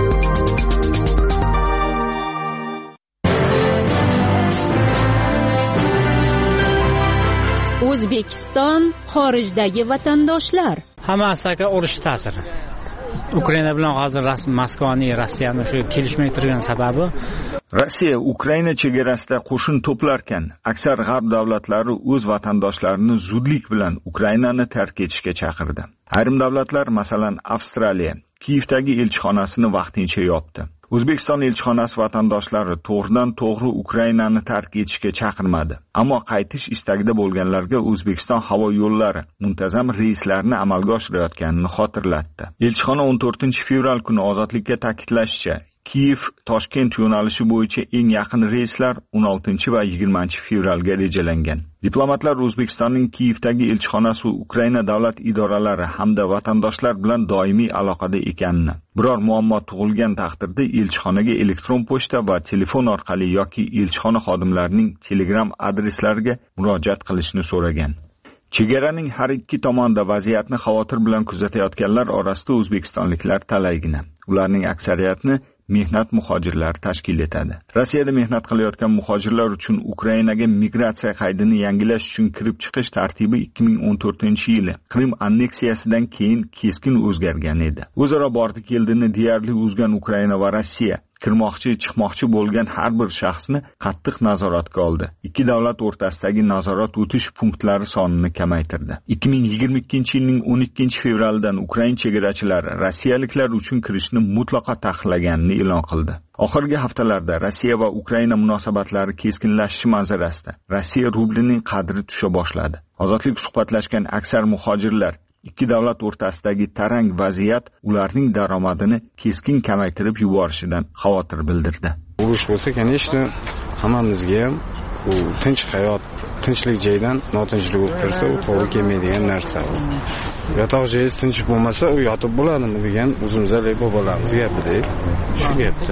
O'zbekiston xorijdagi vatandoshlar. Hammasiga urush ta'siri. Ukraina bilan hozir Moskvaning Rossiyani shu kelishmay turgan sababi Rossiya Ukraina chegarasida qo'shin to'plarkan, aksar g'arb davlatlari o'z vatandoshlarini zudlik bilan Ukrainani tark etishga chaqirdi. Ayrim davlatlar, masalan, Avstraliya, Kiyevdagi elchixonasini vaqtincha yopdi. O'zbekiston elchixonasi vatandoshlari to'g'ridan to'g'ri Ukrainani tark etishga chaqirmadi. Ammo qaytish istagida bo'lganlarga O'zbekiston havo yo'llari muntazam reyslarni amalga oshirayotganini xotirlatdi. Elchixona o'n to'rtinchi fevral kuni Ozodlikka ta'kidlashicha, Kiyev-Toshkent yo'nalishi bo'yicha eng yaqin reyslar o'n oltinchi va yigirmanchi fevralga rejalangan. Diplomatlar O'zbekistonning Kiyevdagi elchixonasi va Ukraina davlat idoralari hamda vatandoshlar bilan doimiy aloqada ekanini, biror muammo tug'ilgan taqdirda elchixonaga elektron pochta va telefon orqali yoki elchixona xodimlarining Telegram adreslariga murojaat qilishni so'ragan. Chegaraning har ikki tomonida vaziyatni xavotir bilan kuzatayotganlar orasida o'zbekistonliklar talaygina. Ularning aksariyatini mehnat muhojirlari tashkil etadi. Rossiyada mehnat qilayotgan muhojirlar uchun Ukrainaga migratsiya qaydini yangilash uchun kirib chiqish tartibi ikki ming o'n to'rtinchi yili Qrim anneksiyasidan keyin keskin o'zgargan edi. O'zaro bordi-keldini deyarli uzgan Ukraina va Rossiya kirmoqchi, chiqmoqchi bo'lgan har bir shaxsni qattiq nazoratga oldi. Ikki davlat o'rtasidagi nazorat o'tish punktlari sonini kamaytirdi. ikki ming yigirma ikkinchi yilning o'n ikkinchi fevralidan Ukraina chegarachilari rossiyaliklar uchun kirishni mutlaqo taqiqlaganini e'lon qildi. Oxirgi haftalarda Rossiya va Ukraina munosabatlari keskinlashishi manzarasida Rossiya rublining qadri tusha boshladi. Ozodlik suhbatlashgan aksar muhojirlar ikki davlat o'rtasidagi tarang vaziyat ularning daromadini keskin kamaytirib yuborishidan xavotir bildirdi. Urush bo'lsa, конечно, hammamizga ham u tinch hayot, tinchlik joydan notinchlik bo'lib tursa, u to'g'ri kelmaydigan narsa. Yotoq joyi tinch bo'lmasa, u yotib bo'ladimi degan o'zimizlar bobolarimiz gapida. Shu gapda.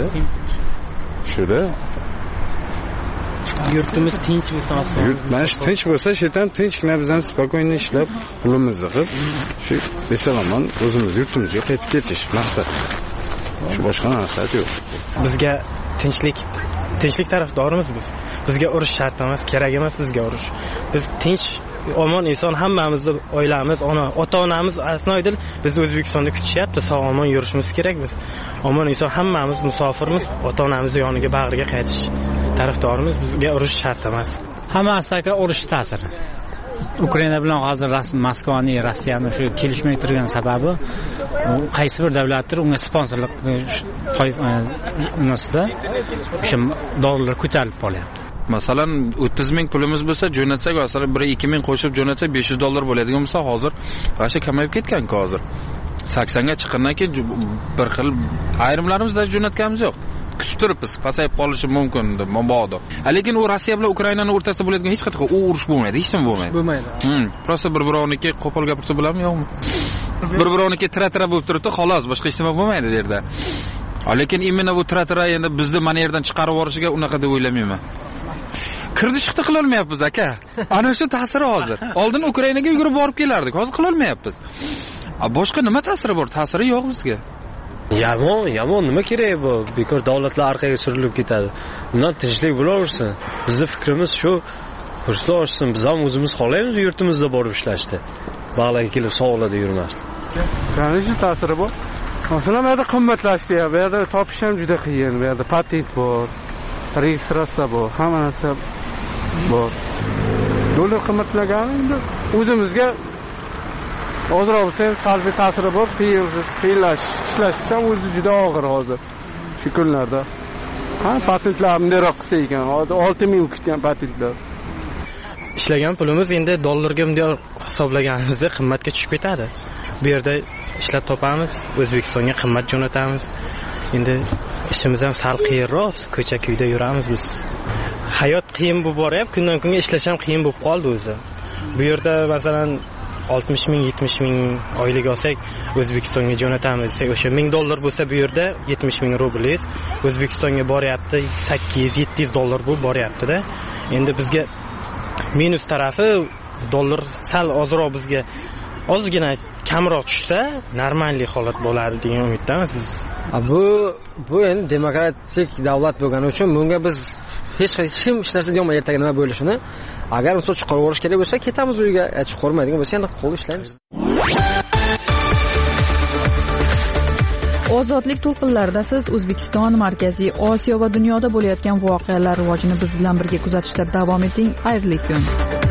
Shunda yurtimiz tinch bo'lsa, yurtimiz tinch bo'lsa, shetan tinchgina biz ham spokойно ishlab, pulimizni qilib, shu besalomon o'zimiz yurtimizga qaytib ketish maqsad. Shu boshqa narsa yo'q. Bizga tinchlik, tinchlik tarafdorimiz biz. Bizga urush shart emas, kerak emas bizga urush. Biz tinch, omon inson hammamizni, oilamiz, ona, ota-onamiz asnoydil biz O'zbekistonda kutishyapti, sog'-omon yurishimiz kerak biz. Omon inson hammamiz musofirmiz, ota-onamiz yoniga, bag'riga qaytish tarafdorimiz, bizga urush shart emas. Hammasiga urush ta'siri. Ukraina bilan hozir Moskvaning Rossiyani shu kelishmay turgan sababi qaysi bir davlatlar unga sponsorlik toifasida o'sha dollar ko'tarilib qolyapti. Masalan, o'ttiz ming pulimiz bo'lsa, jo'natsak, masalan, bir ikki ming qo'shib jo'natsak besh yuz dollar bo'ladigan bo'lsa, hozir g'asha kamayib ketgan-ku hozir. saksonga chiqqandan keyin bir xil ayrimlarimizda jo'natganimiz yo'q. Kutib turibmiz, pasayib qolishi mumkin deb mabodo. Lekin u Rossiya bilan Ukrainani o'rtasida bo'ladigan hech qanaqa u urush bo'lmaydi, hech nima bo'lmaydi. Bo'lmaydi. Hmm, prosta bir-birovniki qo'pol gapirsa bo'ladimi, yo'qmi? Bir-birovniki tira-tira bo'lib turibdi, xolos, boshqa hech nima bo'lmaydi bu yerda. Lekin imенно bu tira-tira endi bizni mana yerdan chiqarib yuborishiga unaqa deb o'ylamayman. Kirdi chiqdi qila olmayapmiz aka. Ana shu ta'siri hozir. Oldin Ukrainaga yugurib borib kelardik, hozir qila olmayapmiz. Boshqa nima ta'siri bor? Ta'siri yo'q bizga. Yomon, yomon nima kerak bu? Bekor davlatlar orqaga surilib ketadi. Bundan tinchlik bo'laversin. Bizning fikrimiz shu, kurslar ochsin, biz ham o'zimiz xohlaymiz yurtimizda borib ishlashni. Bog'larga kelib sog'lada yurmasdi. Qanday ta'siri bor? Masalan, bu yerda qimmatlashdi, bu yerda topish ham juda qiyin, bu yerda patent bor, registratsiya bor, hamma narsa bor. Dollar qimmatlagani endi o'zimizga ozroq bo'lsa ham salbiy ta'siri bor. Qiyinlash, ishlash ham o'zi juda og'ir hozir. Shu kunlarda. Ha, patentlar bundaroq qilsa ekan, olti ming kutgan patentlar. Ishlagan pulimiz endi dollarga bunday hisoblaganimizda qimmatga tushib ketadi. Bu yerda ishlab topamiz, O'zbekistonga qimmat jo'natamiz. Endi ishimiz ham sal qiyinroq, ko'cha-kuyda yuramiz biz. Hayot qiyin bo'lib boryapti, kundan kunga ishlash ham qiyin bo'lib qoldi o'zi. Bu yerda masalan oltmish ming yetmish ming oylik olsak, O'zbekistonga jo'natamiz desak, o'sha ming dollar bo'lsa bu yerda yetmish ming rublingiz O'zbekistonga boryapti, sakkiz yetti yuz dollar bo'lib boryapti-da. Endi bizga minus tarafi dollar sal ozroq bizga ozgina kamroq tushsa, normalniy holat bo'ladi degan umiddamiz biz. Bu bu endi demokratik davlat bo'lgani uchun bunga biz hech kim hech narsa deyolmaydi ertaga nima bo'lishini. Agar misol chiqarib yuborish kerak bo'lsa, ketamiz uyga, aytib qo'ymaydigan bo'lsa, endi qo'l ishlaymiz. Ozodlik to'lqinlarida siz O'zbekiston, Markaziy Osiyo va dunyoda bo'layotgan voqealar rivojini biz bilan birga kuzatishda davom eting. Xayrli kun.